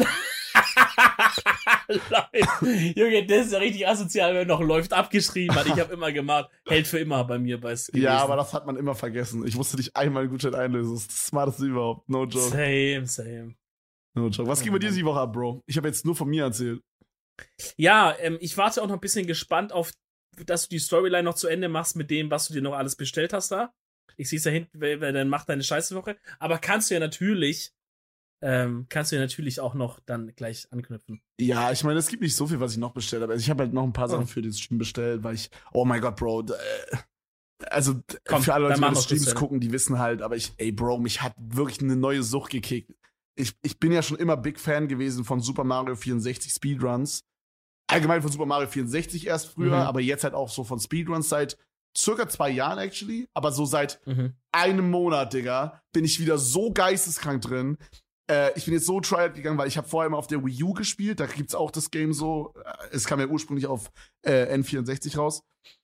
Leute, Junge, das ist ja richtig asozial, wenn noch läuft abgeschrieben hat. Ich habe immer gemacht, hält für immer bei mir bei es Ja, aber das hat man immer vergessen. Ich musste nicht einmal einen Gutschein einlösen. Das ist das Smarteste überhaupt. No joke. Same, same. No joke. Was Oh ging bei dir Mann. die Woche ab, Bro? Ich habe jetzt nur von mir erzählt. Ja, ähm, ich warte auch noch ein bisschen gespannt auf, dass du die Storyline noch zu Ende machst mit dem, was du dir noch alles bestellt hast da. Ich sehe es ja hinten, wer, wer dann macht deine Scheiße-Woche. Aber kannst du ja natürlich ähm, kannst du ja natürlich auch noch dann gleich anknüpfen. Ja, ich meine, es gibt nicht so viel, was ich noch bestellt habe. Also ich habe halt noch ein paar Sachen Oh. für den Stream bestellt, weil ich, oh mein Gott, Bro, d- äh, also Komm, für alle Leute, dann die mach meine noch Streams das, gucken, die wissen halt, aber ich, ey Bro, mich hat wirklich eine neue Sucht gekickt. Ich, ich bin ja schon immer Big Fan gewesen von Super Mario vierundsechzig Speedruns. Allgemein von Super Mario vierundsechzig erst früher, Mhm. aber jetzt halt auch so von Speedruns seit circa zwei Jahren actually, aber so seit Mhm. einem Monat, Digga, bin ich wieder so geisteskrank drin. Äh, ich bin jetzt so tryhard gegangen, weil ich habe vorher immer auf der Wii U gespielt, da gibt's auch das Game so, äh, es kam ja ursprünglich auf äh, N vierundsechzig raus.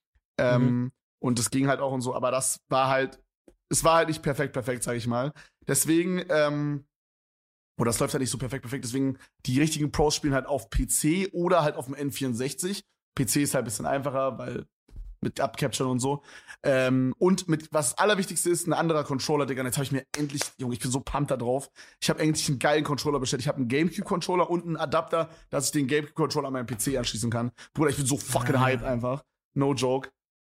Ähm, Mhm. Und das ging halt auch und so, aber das war halt, es war halt nicht perfekt, perfekt, sag ich mal. Deswegen, ähm, oder das läuft halt nicht so perfekt, perfekt, deswegen die richtigen Pros spielen halt auf P C oder halt auf dem N vierundsechzig. P C ist halt ein bisschen einfacher, weil mit Upcapture und so. Ähm, und mit, was das Allerwichtigste ist, ein anderer Controller, Digga. Und jetzt habe ich mir endlich, Junge, ich bin so pumped da drauf. Ich habe endlich einen geilen Controller bestellt. Ich habe einen GameCube-Controller und einen Adapter, dass ich den GameCube-Controller an meinen P C anschließen kann. Bruder, ich bin so fucking Ah. hyped einfach. No joke.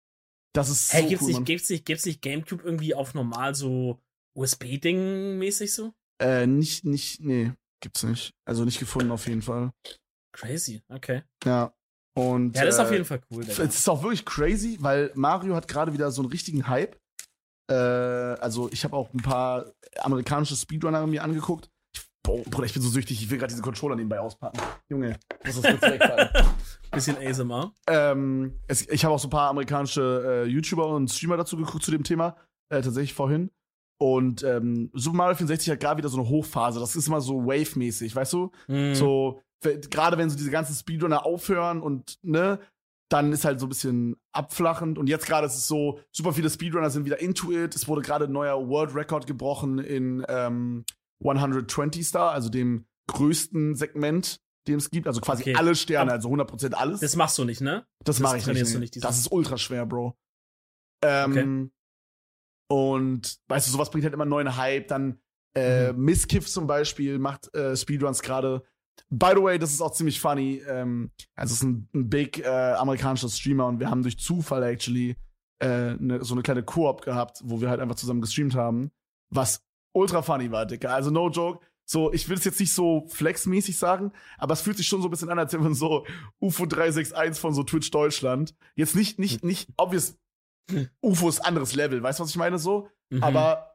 Das ist Hey, so gibt's cool, nicht, Mann. gibt's nicht, gibt's nicht GameCube irgendwie auf normal so U S B-Ding mäßig so? Äh, nicht, nicht, nee, gibt's nicht. Also nicht gefunden auf jeden Fall. Crazy, okay. Ja. Und, Ja, das ist äh, auf jeden Fall cool, Digga. es ist auch wirklich crazy, weil Mario hat gerade wieder so einen richtigen Hype. Äh, also ich habe auch ein paar amerikanische Speedrunner mir angeguckt. Ich, boah, Bruder, ich bin so süchtig, ich will gerade diesen Controller nebenbei auspacken. Junge, das ist kurz wegfallen. Bisschen A S M R. ähm, es, ich habe auch so ein paar amerikanische äh, YouTuber und Streamer dazu geguckt zu dem Thema, äh, tatsächlich vorhin. Und ähm, Super Mario vierundsechzig hat gerade wieder so eine Hochphase. Das ist immer so Wave-mäßig, weißt du? Mhm. So, gerade wenn so diese ganzen Speedrunner aufhören und, ne, dann ist halt so ein bisschen abflachend. Und jetzt gerade ist es so, super viele Speedrunner sind wieder into it. Es wurde gerade ein neuer World Record gebrochen in ähm, hundertzwanzig Star, also dem größten Segment, den es gibt. Also quasi Okay. alle Sterne, Aber also hundert Prozent alles. Das machst du nicht, ne? Das Das mache ich nicht. trainierst Nee. du nicht, dieses- Das ist ultra schwer, Bro. Ähm, Und weißt du, sowas bringt halt immer neuen Hype. Dann äh, Mhm. Miskiff zum Beispiel macht äh, Speedruns gerade. By the way, das ist auch ziemlich funny. Ähm, also es ist ein, ein big äh, amerikanischer Streamer und wir haben durch Zufall actually äh, ne, so eine kleine Koop gehabt, wo wir halt einfach zusammen gestreamt haben, was ultra funny war, Dicker. Also no joke. So, ich will es jetzt nicht so flexmäßig sagen, aber es fühlt sich schon so ein bisschen an, als wenn man so U F O drei sechs eins von so Twitch Deutschland. Jetzt nicht, nicht, nicht obvious, U F O ist anderes Level, weißt du, was ich meine so? Mhm. Aber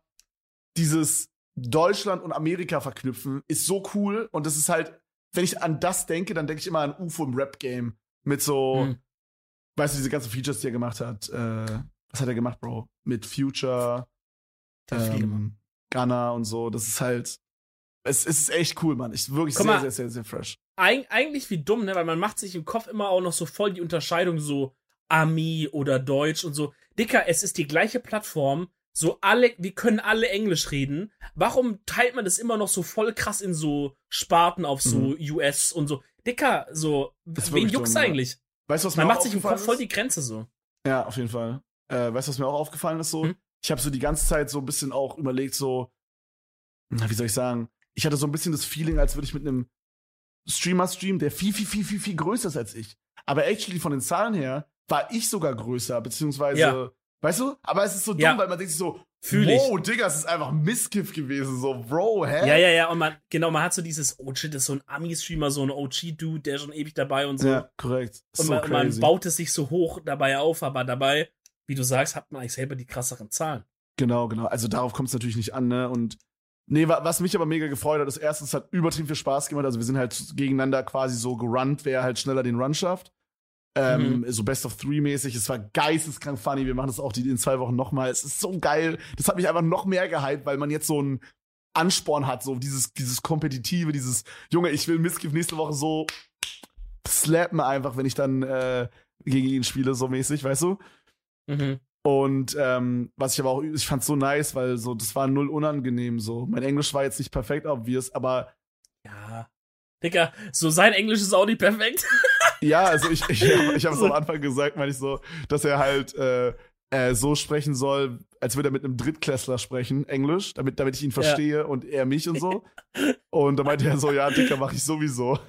dieses Deutschland und Amerika verknüpfen ist so cool und das ist halt, wenn ich an das denke, dann denke ich immer an U F O im Rap-Game mit so, Mhm. weißt du, diese ganzen Features, die er gemacht hat. Äh, was hat er gemacht, Bro? Mit Future, Der hat viel gemacht. ähm, Gunna und so. Das ist halt, es, es ist echt cool, Mann. Ich wirklich Guck sehr, mal. sehr, sehr, sehr fresh. Eig eigentlich wie dumm, ne? Weil man macht sich im Kopf immer auch noch so voll die Unterscheidung so Ami oder Deutsch und so. Dicker, es ist die gleiche Plattform. So alle, wir können alle Englisch reden. Warum teilt man das immer noch so voll krass in so Sparten auf so Mhm. U S und so? Dicker, so, Das ist wen wirklich juckt's dumm, ja. eigentlich? Weißt du, was Man mir auch macht sich im aufgefallen Kopf voll ist? die Grenze so. Ja, auf jeden Fall. Äh, weißt du, was mir auch aufgefallen ist so? Hm? Ich habe so die ganze Zeit so ein bisschen auch überlegt, so, na, wie soll ich sagen? Ich hatte so ein bisschen das Feeling, als würde ich mit einem Streamer streamen, der viel, viel, viel, viel, viel größer ist als ich. Aber actually von den Zahlen her war ich sogar größer, beziehungsweise, Ja. weißt du? Aber es ist so dumm, Ja. weil man denkt sich so, Fühl ich. wow, Digga, es ist einfach Misskiff gewesen, so, Bro, hä? Ja, ja, ja, und man, genau, man hat so dieses, oh shit, das ist so ein Ami-Streamer, so ein O G-Dude, der ist schon ewig dabei und so. Ja, korrekt. und, So man, und man crazy. baut es sich so hoch dabei auf, aber dabei, wie du sagst, hat man eigentlich selber die krasseren Zahlen. Genau, genau. Also darauf kommt es natürlich nicht an, ne? Und nee, wa- was mich aber mega gefreut hat, ist erstens, es hat übertrieben viel Spaß gemacht. Also wir sind halt gegeneinander quasi so gerunnt, wer halt schneller den Run schafft. Ähm, So Best of Three mäßig. Es war geisteskrank funny. Wir machen das auch die in zwei Wochen nochmal. Es ist so geil. Das hat mich einfach noch mehr gehypt, weil man jetzt so einen Ansporn hat, so dieses, dieses Kompetitive, dieses, Junge, ich will Miskiff nächste Woche so slappen einfach, wenn ich dann äh, gegen ihn spiele, so mäßig, weißt du? Mhm. Und ähm, was ich aber auch, ich fand's so nice, weil so, das war null unangenehm so. Mein Englisch war jetzt nicht perfekt, obvious, aber Ja. Dicker, so sein Englisch ist auch nicht perfekt. ja, also ich, ich, ich habe es am Anfang gesagt, meine ich so, dass er halt äh, äh, so sprechen soll, als würde er mit einem Drittklässler sprechen, Englisch, damit, damit ich ihn verstehe und er mich und so. Und da meinte er so, ja, Dicker, mach ich sowieso.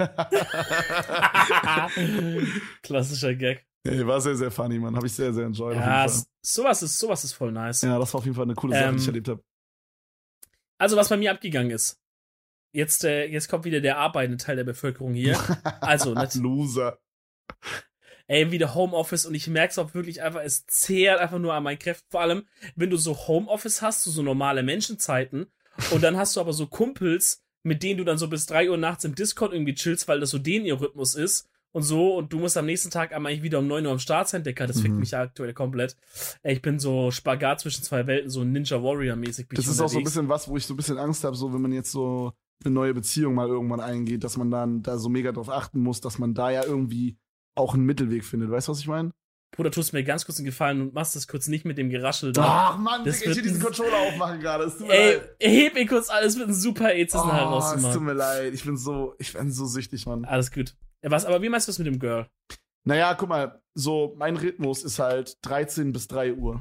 Klassischer Gag. Nee, war sehr, sehr funny, Mann. Habe ich sehr, sehr enjoyed. auf Ja, jeden Fall. s- sowas ist, sowas ist voll nice. Ja, das war auf jeden Fall eine coole Sache, Ähm, die ich erlebt habe. Also, was bei mir abgegangen ist. jetzt, äh, jetzt kommt wieder der arbeitende Teil der Bevölkerung hier. Also, nat- Loser. ey, wieder Homeoffice und ich merke es auch wirklich einfach, es zehrt einfach nur an meinen Kräften. Vor allem, wenn du so Homeoffice hast, so, so normale Menschenzeiten und dann hast du aber so Kumpels, mit denen du dann so bis drei Uhr nachts im Discord irgendwie chillst, weil das so denen ihr Rhythmus ist und so und du musst am nächsten Tag einmal eigentlich wieder um neun Uhr am Start sein, Decker, das fickt Mhm. mich aktuell komplett. Ey, ich bin so Spagat zwischen zwei Welten, so Ninja Warrior-mäßig bin Das ich ist auch so ein unterwegs. bisschen was, wo ich so ein bisschen Angst habe, so wenn man jetzt so eine neue Beziehung mal irgendwann eingeht, dass man dann da so mega drauf achten muss, dass man da ja irgendwie auch einen Mittelweg findet. Weißt du, was ich meine? Bruder, tust mir ganz kurz einen Gefallen und machst das kurz nicht mit dem Geraschel da. Ach Mann, Das Digga, ich will wird diesen ein- Controller aufmachen gerade. Es tut mir Ey, leid. heb mir kurz alles, wird ein super Ezes nachher Oh, es tut rauszumachen. mir leid. Ich bin so, ich bin so süchtig, Mann. Alles gut. Ja, was, aber wie meinst du das mit dem Girl? Naja, guck mal, so mein Rhythmus ist halt dreizehn bis drei Uhr.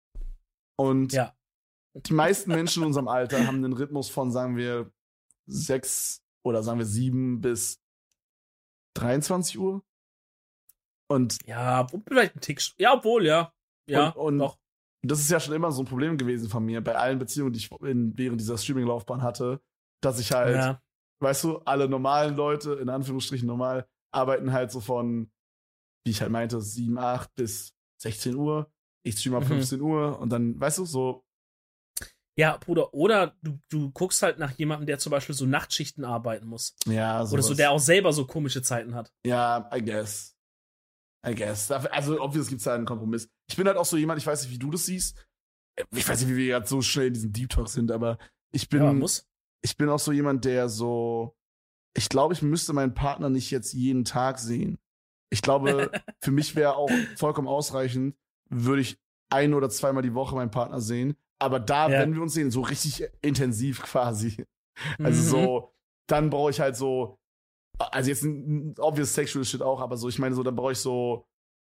Und Ja. die meisten Menschen in unserem Alter haben einen Rhythmus von, sagen wir, sechs oder sagen wir sieben bis dreiundzwanzig Uhr. Und Ja, vielleicht ein Tick. sch- Ja, obwohl, ja. Ja, Und- und- doch. das ist ja schon immer so ein Problem gewesen von mir, bei allen Beziehungen, die ich in, während dieser Streaming-Laufbahn hatte, dass ich halt, Ja. weißt du, alle normalen Leute, in Anführungsstrichen normal, arbeiten halt so von, wie ich halt meinte, sieben, acht bis sechzehn Uhr. Ich streame ab Mhm. fünfzehn Uhr und dann, weißt du, so, Ja, Bruder, oder du, du guckst halt nach jemandem, der zum Beispiel so Nachtschichten arbeiten muss. ja, Oder sowas. so, der auch selber so komische Zeiten hat. Ja, I guess. I guess. Dafür- Also, obvious gibt's da einen Kompromiss. Ich bin halt auch so jemand, ich weiß nicht, wie du das siehst. Ich weiß nicht, wie wir gerade so schnell in diesem Deep Talk sind, aber ich bin, Ja, muss. ich bin auch so jemand, der so, ich glaube, ich müsste meinen Partner nicht jetzt jeden Tag sehen. Ich glaube, für mich wäre auch vollkommen ausreichend, würde ich ein- oder zweimal die Woche meinen Partner sehen. Aber da, Ja. wenn wir uns sehen, so richtig intensiv quasi. Also Mhm. so, dann brauche ich halt so, also jetzt ein obvious sexual shit auch, aber so, ich meine so, dann brauche ich so,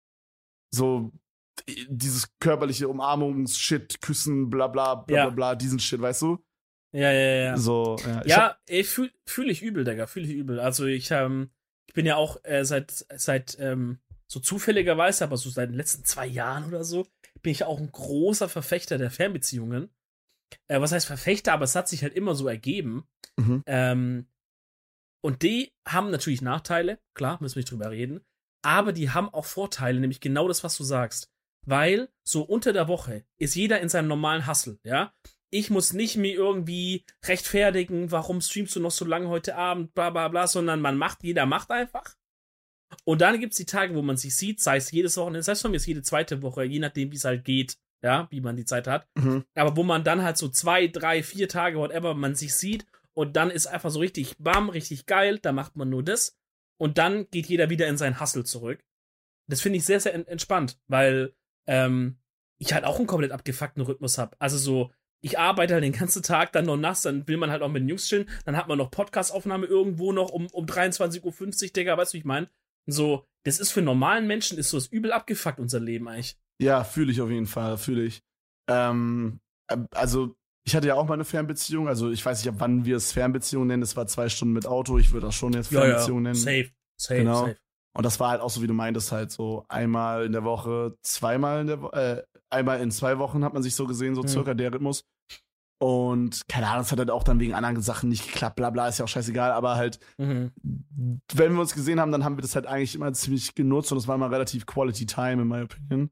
so dieses körperliche Umarmungs-Shit, Küssen, bla bla, bla Ja. bla bla, diesen Shit, weißt du? Ja, ja, ja. ja. So, ja. Ich hab- Ja, ey, fühle fühl ich übel, Digga, fühle ich übel. Also ich, ähm, ich bin ja auch äh, seit, seit ähm, so zufälligerweise, aber so seit den letzten zwei Jahren oder so, bin ich auch ein großer Verfechter der Fernbeziehungen. Äh, was heißt Verfechter, aber es hat sich halt immer so ergeben. Mhm. Ähm, und die haben natürlich Nachteile, klar, müssen wir nicht drüber reden, aber die haben auch Vorteile, nämlich genau das, was du sagst. Weil so unter der Woche ist jeder in seinem normalen Hustle, ja. Ich muss nicht mir irgendwie rechtfertigen, warum streamst du noch so lange heute Abend, bla bla bla, sondern man macht, jeder macht einfach. Und dann gibt's die Tage, wo man sich sieht, sei es jedes Wochenende, sei es von mir ist jede zweite Woche, je nachdem, wie es halt geht, ja, wie man die Zeit hat. Mhm. Aber wo man dann halt so zwei, drei, vier Tage, whatever, man sich sieht und dann ist einfach so richtig bam, richtig geil, da macht man nur das und dann geht jeder wieder in seinen Hustle zurück. Das finde ich sehr, sehr en- entspannt, weil ähm, ich halt auch einen komplett abgefuckten Rhythmus habe. Also so, ich arbeite halt den ganzen Tag, dann noch nachts, dann will man halt auch mit den Jungs chillen, dann hat man noch Podcast-Aufnahme irgendwo noch um, um dreiundzwanzig Uhr fünfzig, Digga, weißt du, wie ich meine? So, das ist für normalen Menschen, ist so das übel abgefuckt, unser Leben eigentlich. Ja, fühle ich auf jeden Fall, fühle ich. Ähm, äh, also, ich hatte ja auch mal eine Fernbeziehung, also ich weiß nicht, ab wann wir es Fernbeziehung nennen, es war zwei Stunden mit Auto, ich würde das schon jetzt Fernbeziehung nennen. safe, safe, Genau. safe. Und das war halt auch so, wie du meintest, halt so einmal in der Woche, zweimal in der Woche, äh, einmal in zwei Wochen hat man sich so gesehen, so Mhm. circa der Rhythmus. Und keine Ahnung, es hat halt auch dann wegen anderen Sachen nicht geklappt, bla bla, ist ja auch scheißegal, aber halt, Mhm. wenn wir uns gesehen haben, dann haben wir das halt eigentlich immer ziemlich genutzt und es war immer relativ Quality Time, in my opinion.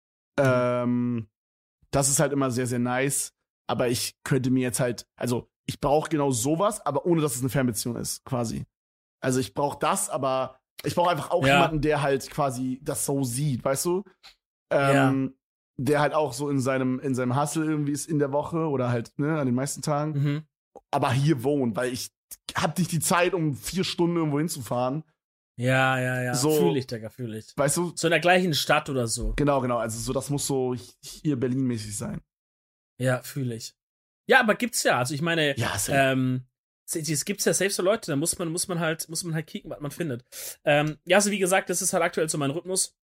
Ähm, das ist halt immer sehr, sehr nice, aber ich könnte mir jetzt halt, also ich brauche genau sowas, aber ohne, dass es eine Fernbeziehung ist, quasi. Also ich brauche das, aber ich brauche einfach auch Ja. jemanden, der halt quasi das so sieht, weißt du? Ähm, Der halt auch so in seinem, in seinem Hustle irgendwie ist in der Woche oder halt, ne, an den meisten Tagen, Mhm. aber hier wohnt, weil ich hab nicht die Zeit, um vier Stunden irgendwo hinzufahren. Ja, ja, ja. So- Fühl ich, Digga, fühl ich. Weißt du? So in der gleichen Stadt oder so. Genau, genau. Also so, das muss so hier Berlin-mäßig sein. Ja, fühl ich. Ja, aber gibt's ja. Also ich meine, Ja, safe. ähm, es- es gibt's ja selbst so Leute, da muss man, muss man halt, muss man halt kicken, was man findet. Ähm, ja, also wie gesagt, das ist halt aktuell so mein Rhythmus.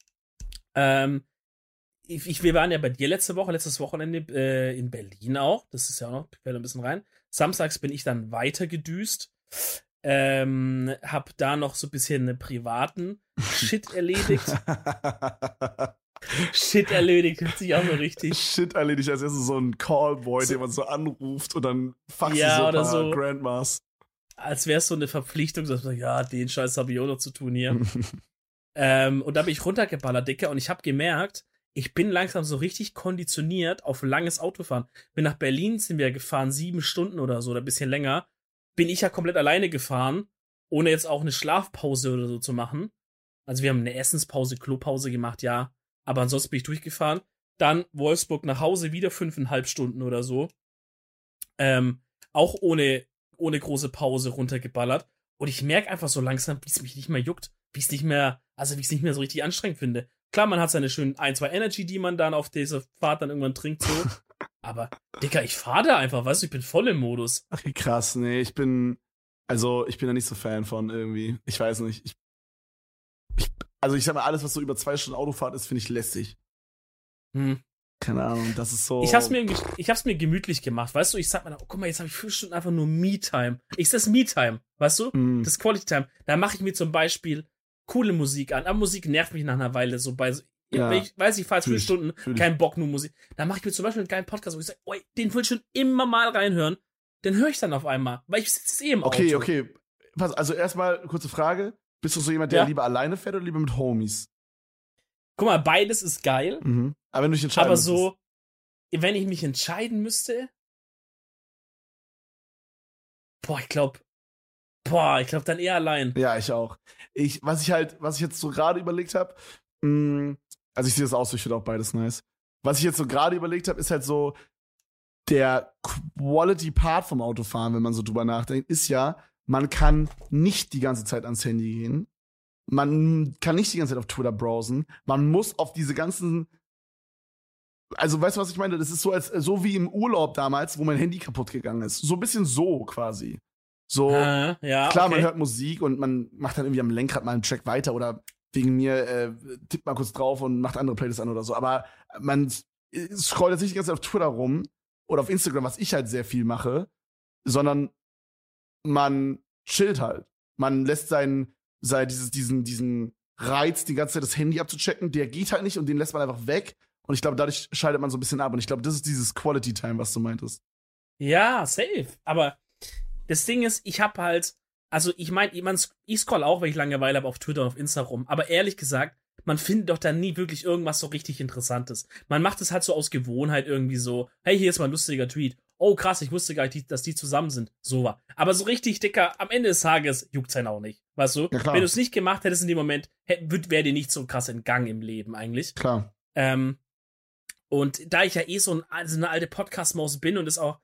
Ähm, ich, ich, wir waren ja bei dir letzte Woche, letztes Wochenende äh, in Berlin auch. Das ist ja auch noch, fällt ein bisschen rein. Samstags bin ich dann weiter gedüst. Ähm, hab da noch so ein bisschen privaten Shit erledigt. Shit erledigt, hört sich auch so richtig. Shit erledigt als erstes so ein Callboy, So- den man so anruft und dann faxst Ja, du so ein oder paar so. Grandmas. als wäre es so eine Verpflichtung, dass man sagt, ja, den Scheiß habe ich auch noch zu tun hier. ähm, und da bin ich runtergeballert, Dicker, und ich habe gemerkt, ich bin langsam so richtig konditioniert auf langes Autofahren. Bin nach Berlin, sind wir gefahren, sieben Stunden oder so, oder ein bisschen länger. Bin ich ja komplett alleine gefahren, ohne jetzt auch eine Schlafpause oder so zu machen. Also wir haben eine Essenspause, Klopause gemacht, ja. Aber ansonsten bin ich durchgefahren. Dann Wolfsburg nach Hause, wieder fünfeinhalb Stunden oder so. Ähm, auch ohne, ohne große Pause runtergeballert. Und ich merke einfach so langsam, wie es mich nicht mehr juckt. Wie es nicht mehr, also wie ich es nicht mehr so richtig anstrengend finde. Klar, man hat seine schönen ein, zwei Energy, die man dann auf dieser Fahrt dann irgendwann trinkt, so. Aber, Dicker, ich fahre da einfach, weißt du, ich bin voll im Modus. Ach, krass, nee, ich bin, also, ich bin da nicht so Fan von irgendwie. Ich weiß nicht. Ich, ich, also, ich sag mal, alles, was so über zwei Stunden Autofahrt ist, finde ich lästig. Hm. Keine Ahnung, das ist so. Ich hab's mir, ich hab's mir gemütlich gemacht, weißt du? Ich sag mir, oh, guck mal, jetzt habe ich fünf Stunden einfach nur Me-Time. Ich das Me-Time, weißt du? Mm. Das Quality-Time. Da mache ich mir zum Beispiel coole Musik an. Aber Musik nervt mich nach einer Weile so bei. Ja, wenn ich weiß, ich fahre jetzt fünf Stunden, kein Bock, nur Musik. Da mache ich mir zum Beispiel einen geilen Podcast, wo ich sage, oh, den will ich schon immer mal reinhören. Den höre ich dann auf einmal, weil ich sitze jetzt eh im Auto. Okay, okay. Pass, also erstmal eine kurze Frage. Bist du so jemand, der Ja. lieber alleine fährt oder lieber mit Homies? Guck mal, beides ist geil. Mhm. Aber wenn du dich entscheiden Aber müsstest. so, wenn ich mich entscheiden müsste, boah, ich glaube, boah, ich glaube dann eher allein. Ja, ich auch. Ich, was ich halt, was ich jetzt so gerade überlegt habe, also ich sehe das auch so, ich finde auch beides nice. Was ich jetzt so gerade überlegt habe, ist halt so, der Quality-Part vom Autofahren, wenn man so drüber nachdenkt, ist ja, man kann nicht die ganze Zeit ans Handy gehen. Man kann nicht die ganze Zeit auf Twitter browsen. Man muss auf diese ganzen, also weißt du, was ich meine? Das ist so, als, so wie im Urlaub damals, wo mein Handy kaputt gegangen ist. So ein bisschen so quasi. So, Ah, ja, klar, okay. man hört Musik und man macht dann irgendwie am Lenkrad mal einen Track weiter oder wegen mir äh, tippt mal kurz drauf und macht andere Playlists an oder so. Aber man scrollt jetzt nicht die ganze Zeit auf Twitter rum oder auf Instagram, was ich halt sehr viel mache, sondern man chillt halt. Man lässt seinen, sein, dieses, diesen, diesen Reiz, die ganze Zeit das Handy abzuchecken, der geht halt nicht und den lässt man einfach weg. Und ich glaube, dadurch schaltet man so ein bisschen ab. Und ich glaube, das ist dieses Quality Time, was du meintest. Ja, safe. Aber das Ding ist, ich habe halt, also ich meine, ich scroll auch, wenn ich Langeweile habe, auf Twitter und auf Insta rum. Aber ehrlich gesagt, man findet doch da nie wirklich irgendwas so richtig Interessantes. Man macht es halt so aus Gewohnheit irgendwie so, hey, hier ist mal ein lustiger Tweet. Oh, krass, ich wusste gar nicht, dass die zusammen sind. So war. Aber so richtig, Dicker, am Ende des Tages juckt's einen auch nicht. Weißt du? Ja, wenn du es nicht gemacht hättest in dem Moment, wäre dir nicht so krass entgangen im Leben eigentlich. Klar. Ähm, und da ich ja eh so, ein, so eine alte Podcast-Maus bin und das auch,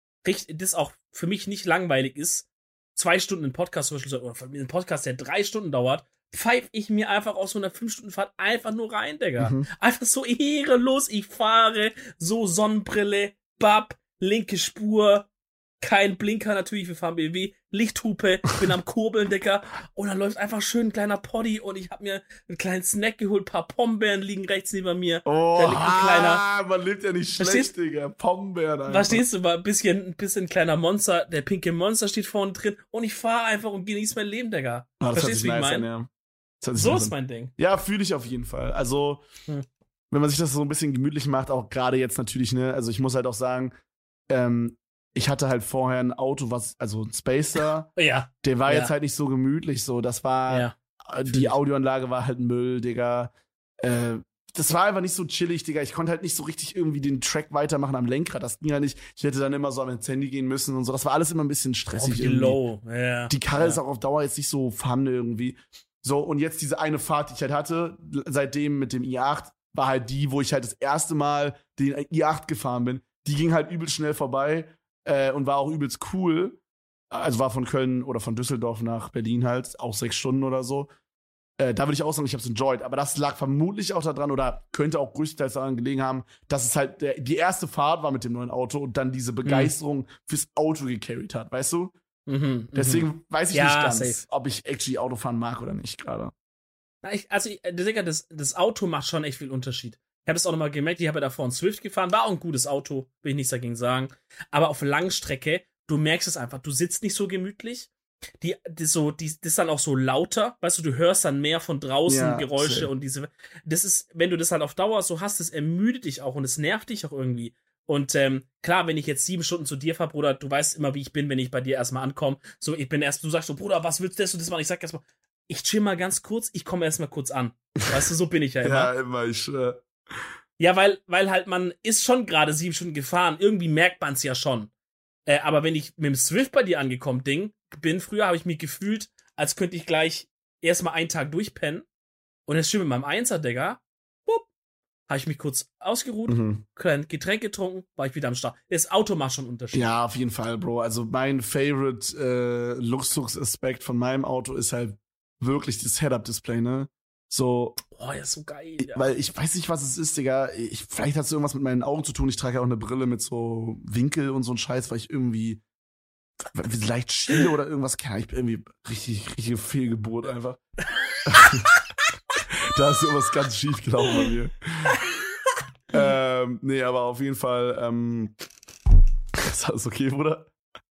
das auch für mich nicht langweilig ist, zwei Stunden einen Podcast zum Beispiel, oder einen Podcast, der drei Stunden dauert, pfeife ich mir einfach aus so einer fünf Stunden Fahrt einfach nur rein, Digga. Mhm. Einfach so ehrenlos, ich fahre, so Sonnenbrille, Bab, linke Spur, kein Blinker natürlich, wir fahren B M W, Lichthupe, bin am Kurbeln, Digga, und dann läuft einfach schön ein kleiner Poddy und ich hab mir einen kleinen Snack geholt, ein paar Pombeeren liegen rechts neben mir. Oh, da liegt ein kleiner, man lebt ja nicht schlecht, verstehst, Digga, Pombeeren einfach. Verstehst du, ein bisschen, ein bisschen kleiner Monster, der pinke Monster steht vorne drin und ich fahre einfach und genieße mein Leben, Digga. Ah, verstehst du, wie ich nice meine? Ja. So ist mein Ding. Ja, fühle ich auf jeden Fall. Also, hm. wenn man sich das so ein bisschen gemütlich macht, auch gerade jetzt natürlich, ne, also ich muss halt auch sagen, ähm, ich hatte halt vorher ein Auto, was, also ein Spacer, ja. der war ja. jetzt halt nicht so gemütlich, so, das war, ja. die Audioanlage war halt Müll, Digga. Äh, das war einfach nicht so chillig, Digga. Ich konnte halt nicht so richtig irgendwie den Track weitermachen am Lenkrad. Das ging ja nicht. Ich hätte dann immer so am Handy gehen müssen und so. Das war alles immer ein bisschen stressig. Oh, low. Ja. Die Karre ja. ist auch auf Dauer jetzt nicht so fun irgendwie. So, und jetzt diese eine Fahrt, die ich halt hatte, seitdem mit dem i acht, war halt die, wo ich halt das erste Mal den i acht gefahren bin. Die ging halt übelst schnell vorbei äh, und war auch übelst cool. Also war von Köln oder von Düsseldorf nach Berlin halt, auch sechs Stunden oder so. Äh, da würde ich auch sagen, ich habe es enjoyed. Aber das lag vermutlich auch daran oder könnte auch größtenteils daran gelegen haben, dass es halt der, die erste Fahrt war mit dem neuen Auto und dann diese Begeisterung mhm. fürs Auto gecarried hat, weißt du? Mhm, Deswegen mhm. weiß ich ja, nicht ganz, safe. ob ich actually Autofahren mag oder nicht gerade. Also, das, das Auto macht schon echt viel Unterschied. Ich habe es auch nochmal gemerkt, ich habe ja davor ein Swift gefahren, war auch ein gutes Auto, will ich nichts dagegen sagen. Aber auf Langstrecke, du merkst es einfach, du sitzt nicht so gemütlich. Die, die so, die, das ist dann auch so lauter, weißt du, du hörst dann mehr von draußen ja, Geräusche safe. Und diese, das ist, wenn du das halt auf Dauer so hast, das ermüdet dich auch und es nervt dich auch irgendwie. Und ähm, klar, wenn ich jetzt sieben Stunden zu dir fahre, Bruder, du weißt immer, wie ich bin, wenn ich bei dir erstmal ankomme. So, ich bin erst, du sagst so, Bruder, was willst du das und das machen? Ich sag erstmal, ich chill mal ganz kurz, ich komme erstmal kurz an. Weißt du, so bin ich ja immer. Ja, immer, ich schwör. Ja, weil, weil halt man ist schon gerade sieben Stunden gefahren. Irgendwie merkt man es ja schon. Äh, aber wenn ich mit dem Swift bei dir angekommen Ding bin, früher habe ich mich gefühlt, als könnte ich gleich erstmal einen Tag durchpennen. Und jetzt schön mit meinem Einser, Digga. Habe ich mich kurz ausgeruht, Mhm. klein Getränk getrunken, war ich wieder am Start. Das Auto macht schon einen Unterschied. Ja, auf jeden Fall, Bro. Also mein favorite äh, Luxusaspekt von meinem Auto ist halt wirklich das Head-Up-Display, ne? So, Boah, ja, so geil. Ja. weil ich weiß nicht, was es ist, Digga. Ich, vielleicht hat es irgendwas mit meinen Augen zu tun. Ich trage ja auch eine Brille mit so Winkel und so ein Scheiß, weil ich irgendwie leicht schiele oder irgendwas. Keine, ich bin irgendwie richtig, richtige Fehlgeburt einfach. Da ist irgendwas ganz schief gelaufen bei mir. ähm, nee, aber auf jeden Fall, ähm, ist alles okay, Bruder?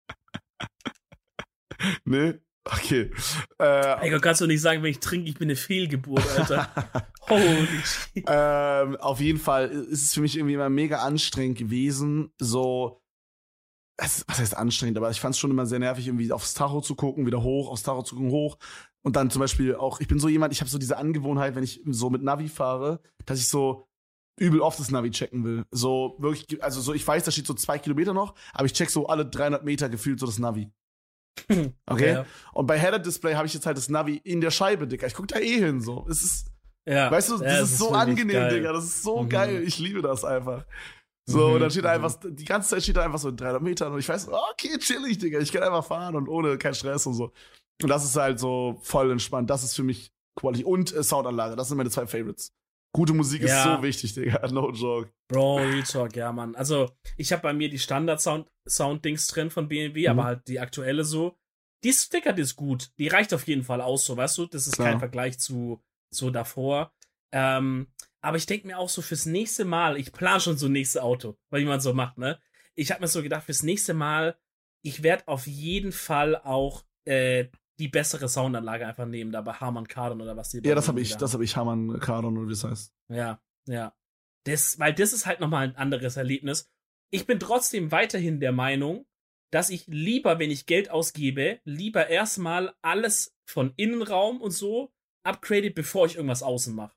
Nee? Okay. Äh, Ey, kannst du nicht sagen, wenn ich trinke, ich bin eine Fehlgeburt, Alter. Holy shit. ähm, auf jeden Fall ist es für mich irgendwie immer mega anstrengend gewesen, so, es, was heißt anstrengend, aber ich fand es schon immer sehr nervig, irgendwie aufs Tacho zu gucken, wieder hoch, aufs Tacho zu gucken, hoch. Und dann zum Beispiel auch, ich bin so jemand, ich habe so diese Angewohnheit, wenn ich so mit Navi fahre, dass ich so übel oft das Navi checken will. So wirklich, also so, ich weiß, da steht so zwei Kilometer noch, aber ich check so alle dreihundert Meter gefühlt so das Navi. Okay? Ja. Und bei Header-Display habe ich jetzt halt das Navi in der Scheibe, Digga. Ich guck da eh hin, so. Es ist, Ja. weißt du, das Ja, ist so wirklich angenehm, geil. Digga. Das ist so Mhm. geil. Ich liebe das einfach. So, Mhm, und dann steht da mhm. einfach, die ganze Zeit steht da einfach so in dreihundert Metern und ich weiß, okay, chillig, Digga. Ich kann einfach fahren und ohne keinen Stress und so. Und das ist halt so voll entspannt. Das ist für mich Quality. Und äh, Soundanlage, das sind meine zwei Favorites. Gute Musik ist Ja. so wichtig, Digga. No joke. Bro, Real Talk, ja, Mann. Also, ich habe bei mir die Standard-Sound-Dings drin von B M W, Mhm. aber halt die aktuelle so. Die Sticker, die ist gut. Die reicht auf jeden Fall aus, so, weißt du? Das ist Klar. kein Vergleich zu so davor. Ähm, aber ich denke mir auch so fürs nächste Mal, ich plane schon so ein nächstes Auto, weil jemand so macht, ne? Ich habe mir so gedacht, fürs nächste Mal, ich werde auf jeden Fall auch äh, die bessere Soundanlage einfach nehmen, da bei Harman Kardon oder was die Ja, das habe bei ich, denen das habe ich Hamann Kardon oder wie es heißt. Ja, ja. Das, weil das ist halt nochmal ein anderes Erlebnis. Ich bin trotzdem weiterhin der Meinung, dass ich lieber, wenn ich Geld ausgebe, lieber erstmal alles von Innenraum und so upgrade, bevor ich irgendwas außen mache.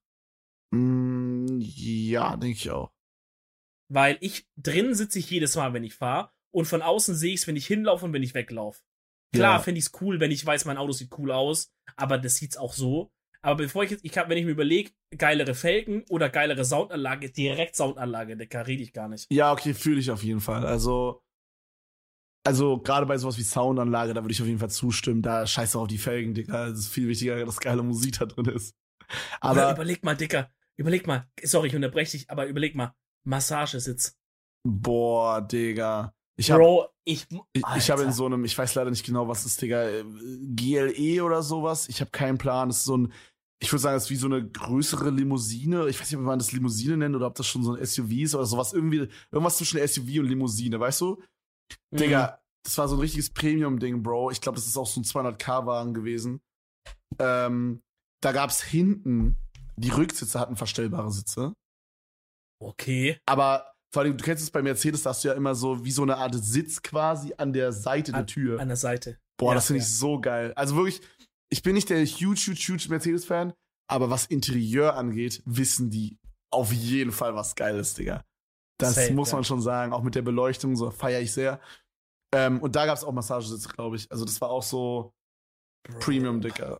Mm, ja, denke ich auch. Weil ich drinnen sitze ich jedes Mal, wenn ich fahre, und von außen sehe ich es, wenn ich hinlaufe und wenn ich weglaufe. Klar, Ja. finde ich es cool, wenn ich weiß, mein Auto sieht cool aus, aber das sieht's auch so. Aber bevor ich jetzt, ich hab, wenn ich mir überlege, geilere Felgen oder geilere Soundanlage, direkt Soundanlage, da rede ich gar nicht. Ja, okay, fühle ich auf jeden Fall. Also, also gerade bei sowas wie Soundanlage, da würde ich auf jeden Fall zustimmen. Da scheiß doch auf die Felgen, Digga. Es ist viel wichtiger, dass geile Musik da drin ist. Oder Aber, überleg mal, Dicker, überleg mal, sorry, ich unterbreche dich, aber überleg mal, Massagesitz. boah, Digga. Ich habe Bro, ich, ich, ich hab in Alter. so einem, ich weiß leider nicht genau, was das ist, Digga, äh, G L E oder sowas. Ich habe keinen Plan. Das ist so ein, ich würde sagen, das ist wie so eine größere Limousine. Ich weiß nicht, ob man das Limousine nennt oder ob das schon so ein S U V ist oder sowas. Irgendwie, irgendwas zwischen S U V und Limousine, weißt du? Mhm. Digga, das war so ein richtiges Premium-Ding, Bro. Ich glaube, das ist auch so ein zweihundert-K-Wagen gewesen. Ähm, da gab's hinten, die Rücksitze hatten verstellbare Sitze. Okay. Aber vor allem, du kennst es bei Mercedes, da hast du ja immer so wie so eine Art Sitz quasi an der Seite der Tür. An der Seite. Boah, Ja, das finde ja. ich so geil. Also wirklich, ich bin nicht der huge, huge, huge Mercedes-Fan, aber was Interieur angeht, wissen die auf jeden Fall was Geiles, Digga. Das Safe, muss ja. man schon sagen. Auch mit der Beleuchtung, so feiere ich sehr. Ähm, und da gab es auch Massagesitze, glaube ich. Also das war auch so Bro. Premium, Digga.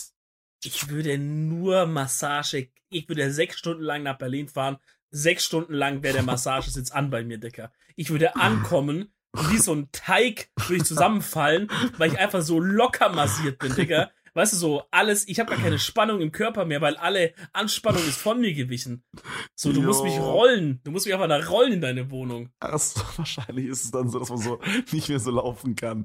Ich würde nur Massage, ich würde sechs Stunden lang nach Berlin fahren, sechs Stunden lang wäre der Massagesitz an bei mir, Dicker. Ich würde ankommen und wie so ein Teig würde ich zusammenfallen, weil ich einfach so locker massiert bin, Dicker. Weißt du, so alles, ich habe gar keine Spannung im Körper mehr, weil alle Anspannung ist von mir gewichen. So, du Jo. musst mich rollen. Du musst mich einfach da rollen in deine Wohnung. Also, wahrscheinlich ist es dann so, dass man so nicht mehr so laufen kann.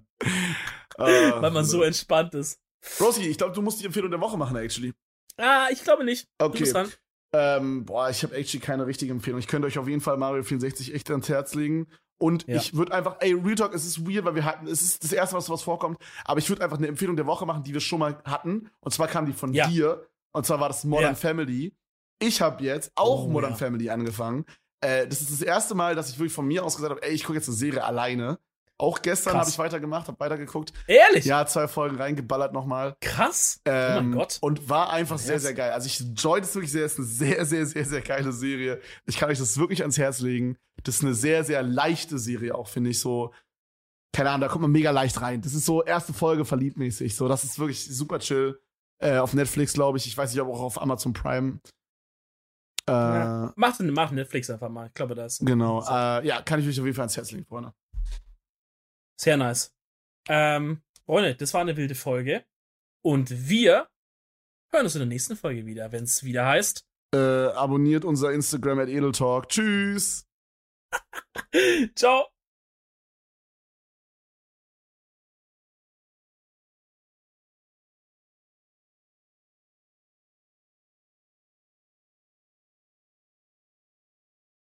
Weil man so entspannt ist. Rosi, ich glaube, du musst die Empfehlung der Woche machen, actually. Ah, ich glaube nicht. Du Okay. bist dran. Ähm, boah, ich habe actually keine richtige Empfehlung. Ich könnte euch auf jeden Fall Mario vierundsechzig echt ans Herz legen. Und Ja. ich würde einfach, ey, Real Talk, es ist weird, weil wir hatten, es ist das erste Mal, dass sowas vorkommt, aber ich würde einfach eine Empfehlung der Woche machen, die wir schon mal hatten. Und zwar kam die von Ja. dir. Und zwar war das Modern Ja. Family. Ich habe jetzt auch Oh, Modern ja. Family angefangen. Äh, das ist das erste Mal, dass ich wirklich von mir aus gesagt habe, ey, ich gucke jetzt eine Serie alleine. Auch gestern habe ich weitergemacht, habe weitergeguckt. Ehrlich? Ja, zwei Folgen reingeballert nochmal. Krass. Ähm, oh mein Gott. Und war einfach Yes. sehr, sehr geil. Also ich enjoy das wirklich sehr. Es ist eine sehr, sehr, sehr, sehr geile Serie. Ich kann euch das wirklich ans Herz legen. Das ist eine sehr, sehr leichte Serie auch, finde ich. So, keine Ahnung, da kommt man mega leicht rein. Das ist so erste Folge verliebtmäßig. So, das ist wirklich super chill. Äh, auf Netflix, glaube ich. Ich weiß nicht, ob auch auf Amazon Prime. Äh, ja. Mach, mach Netflix einfach mal. Ich glaube, das ist. Genau. Äh, ja, kann ich euch auf jeden Fall ans Herz legen, Freunde. Sehr nice. Ähm, Freunde, das war eine wilde Folge. Und wir hören uns in der nächsten Folge wieder, wenn es wieder heißt. Äh, abonniert unser Instagram at Edeltalk. Tschüss. Ciao.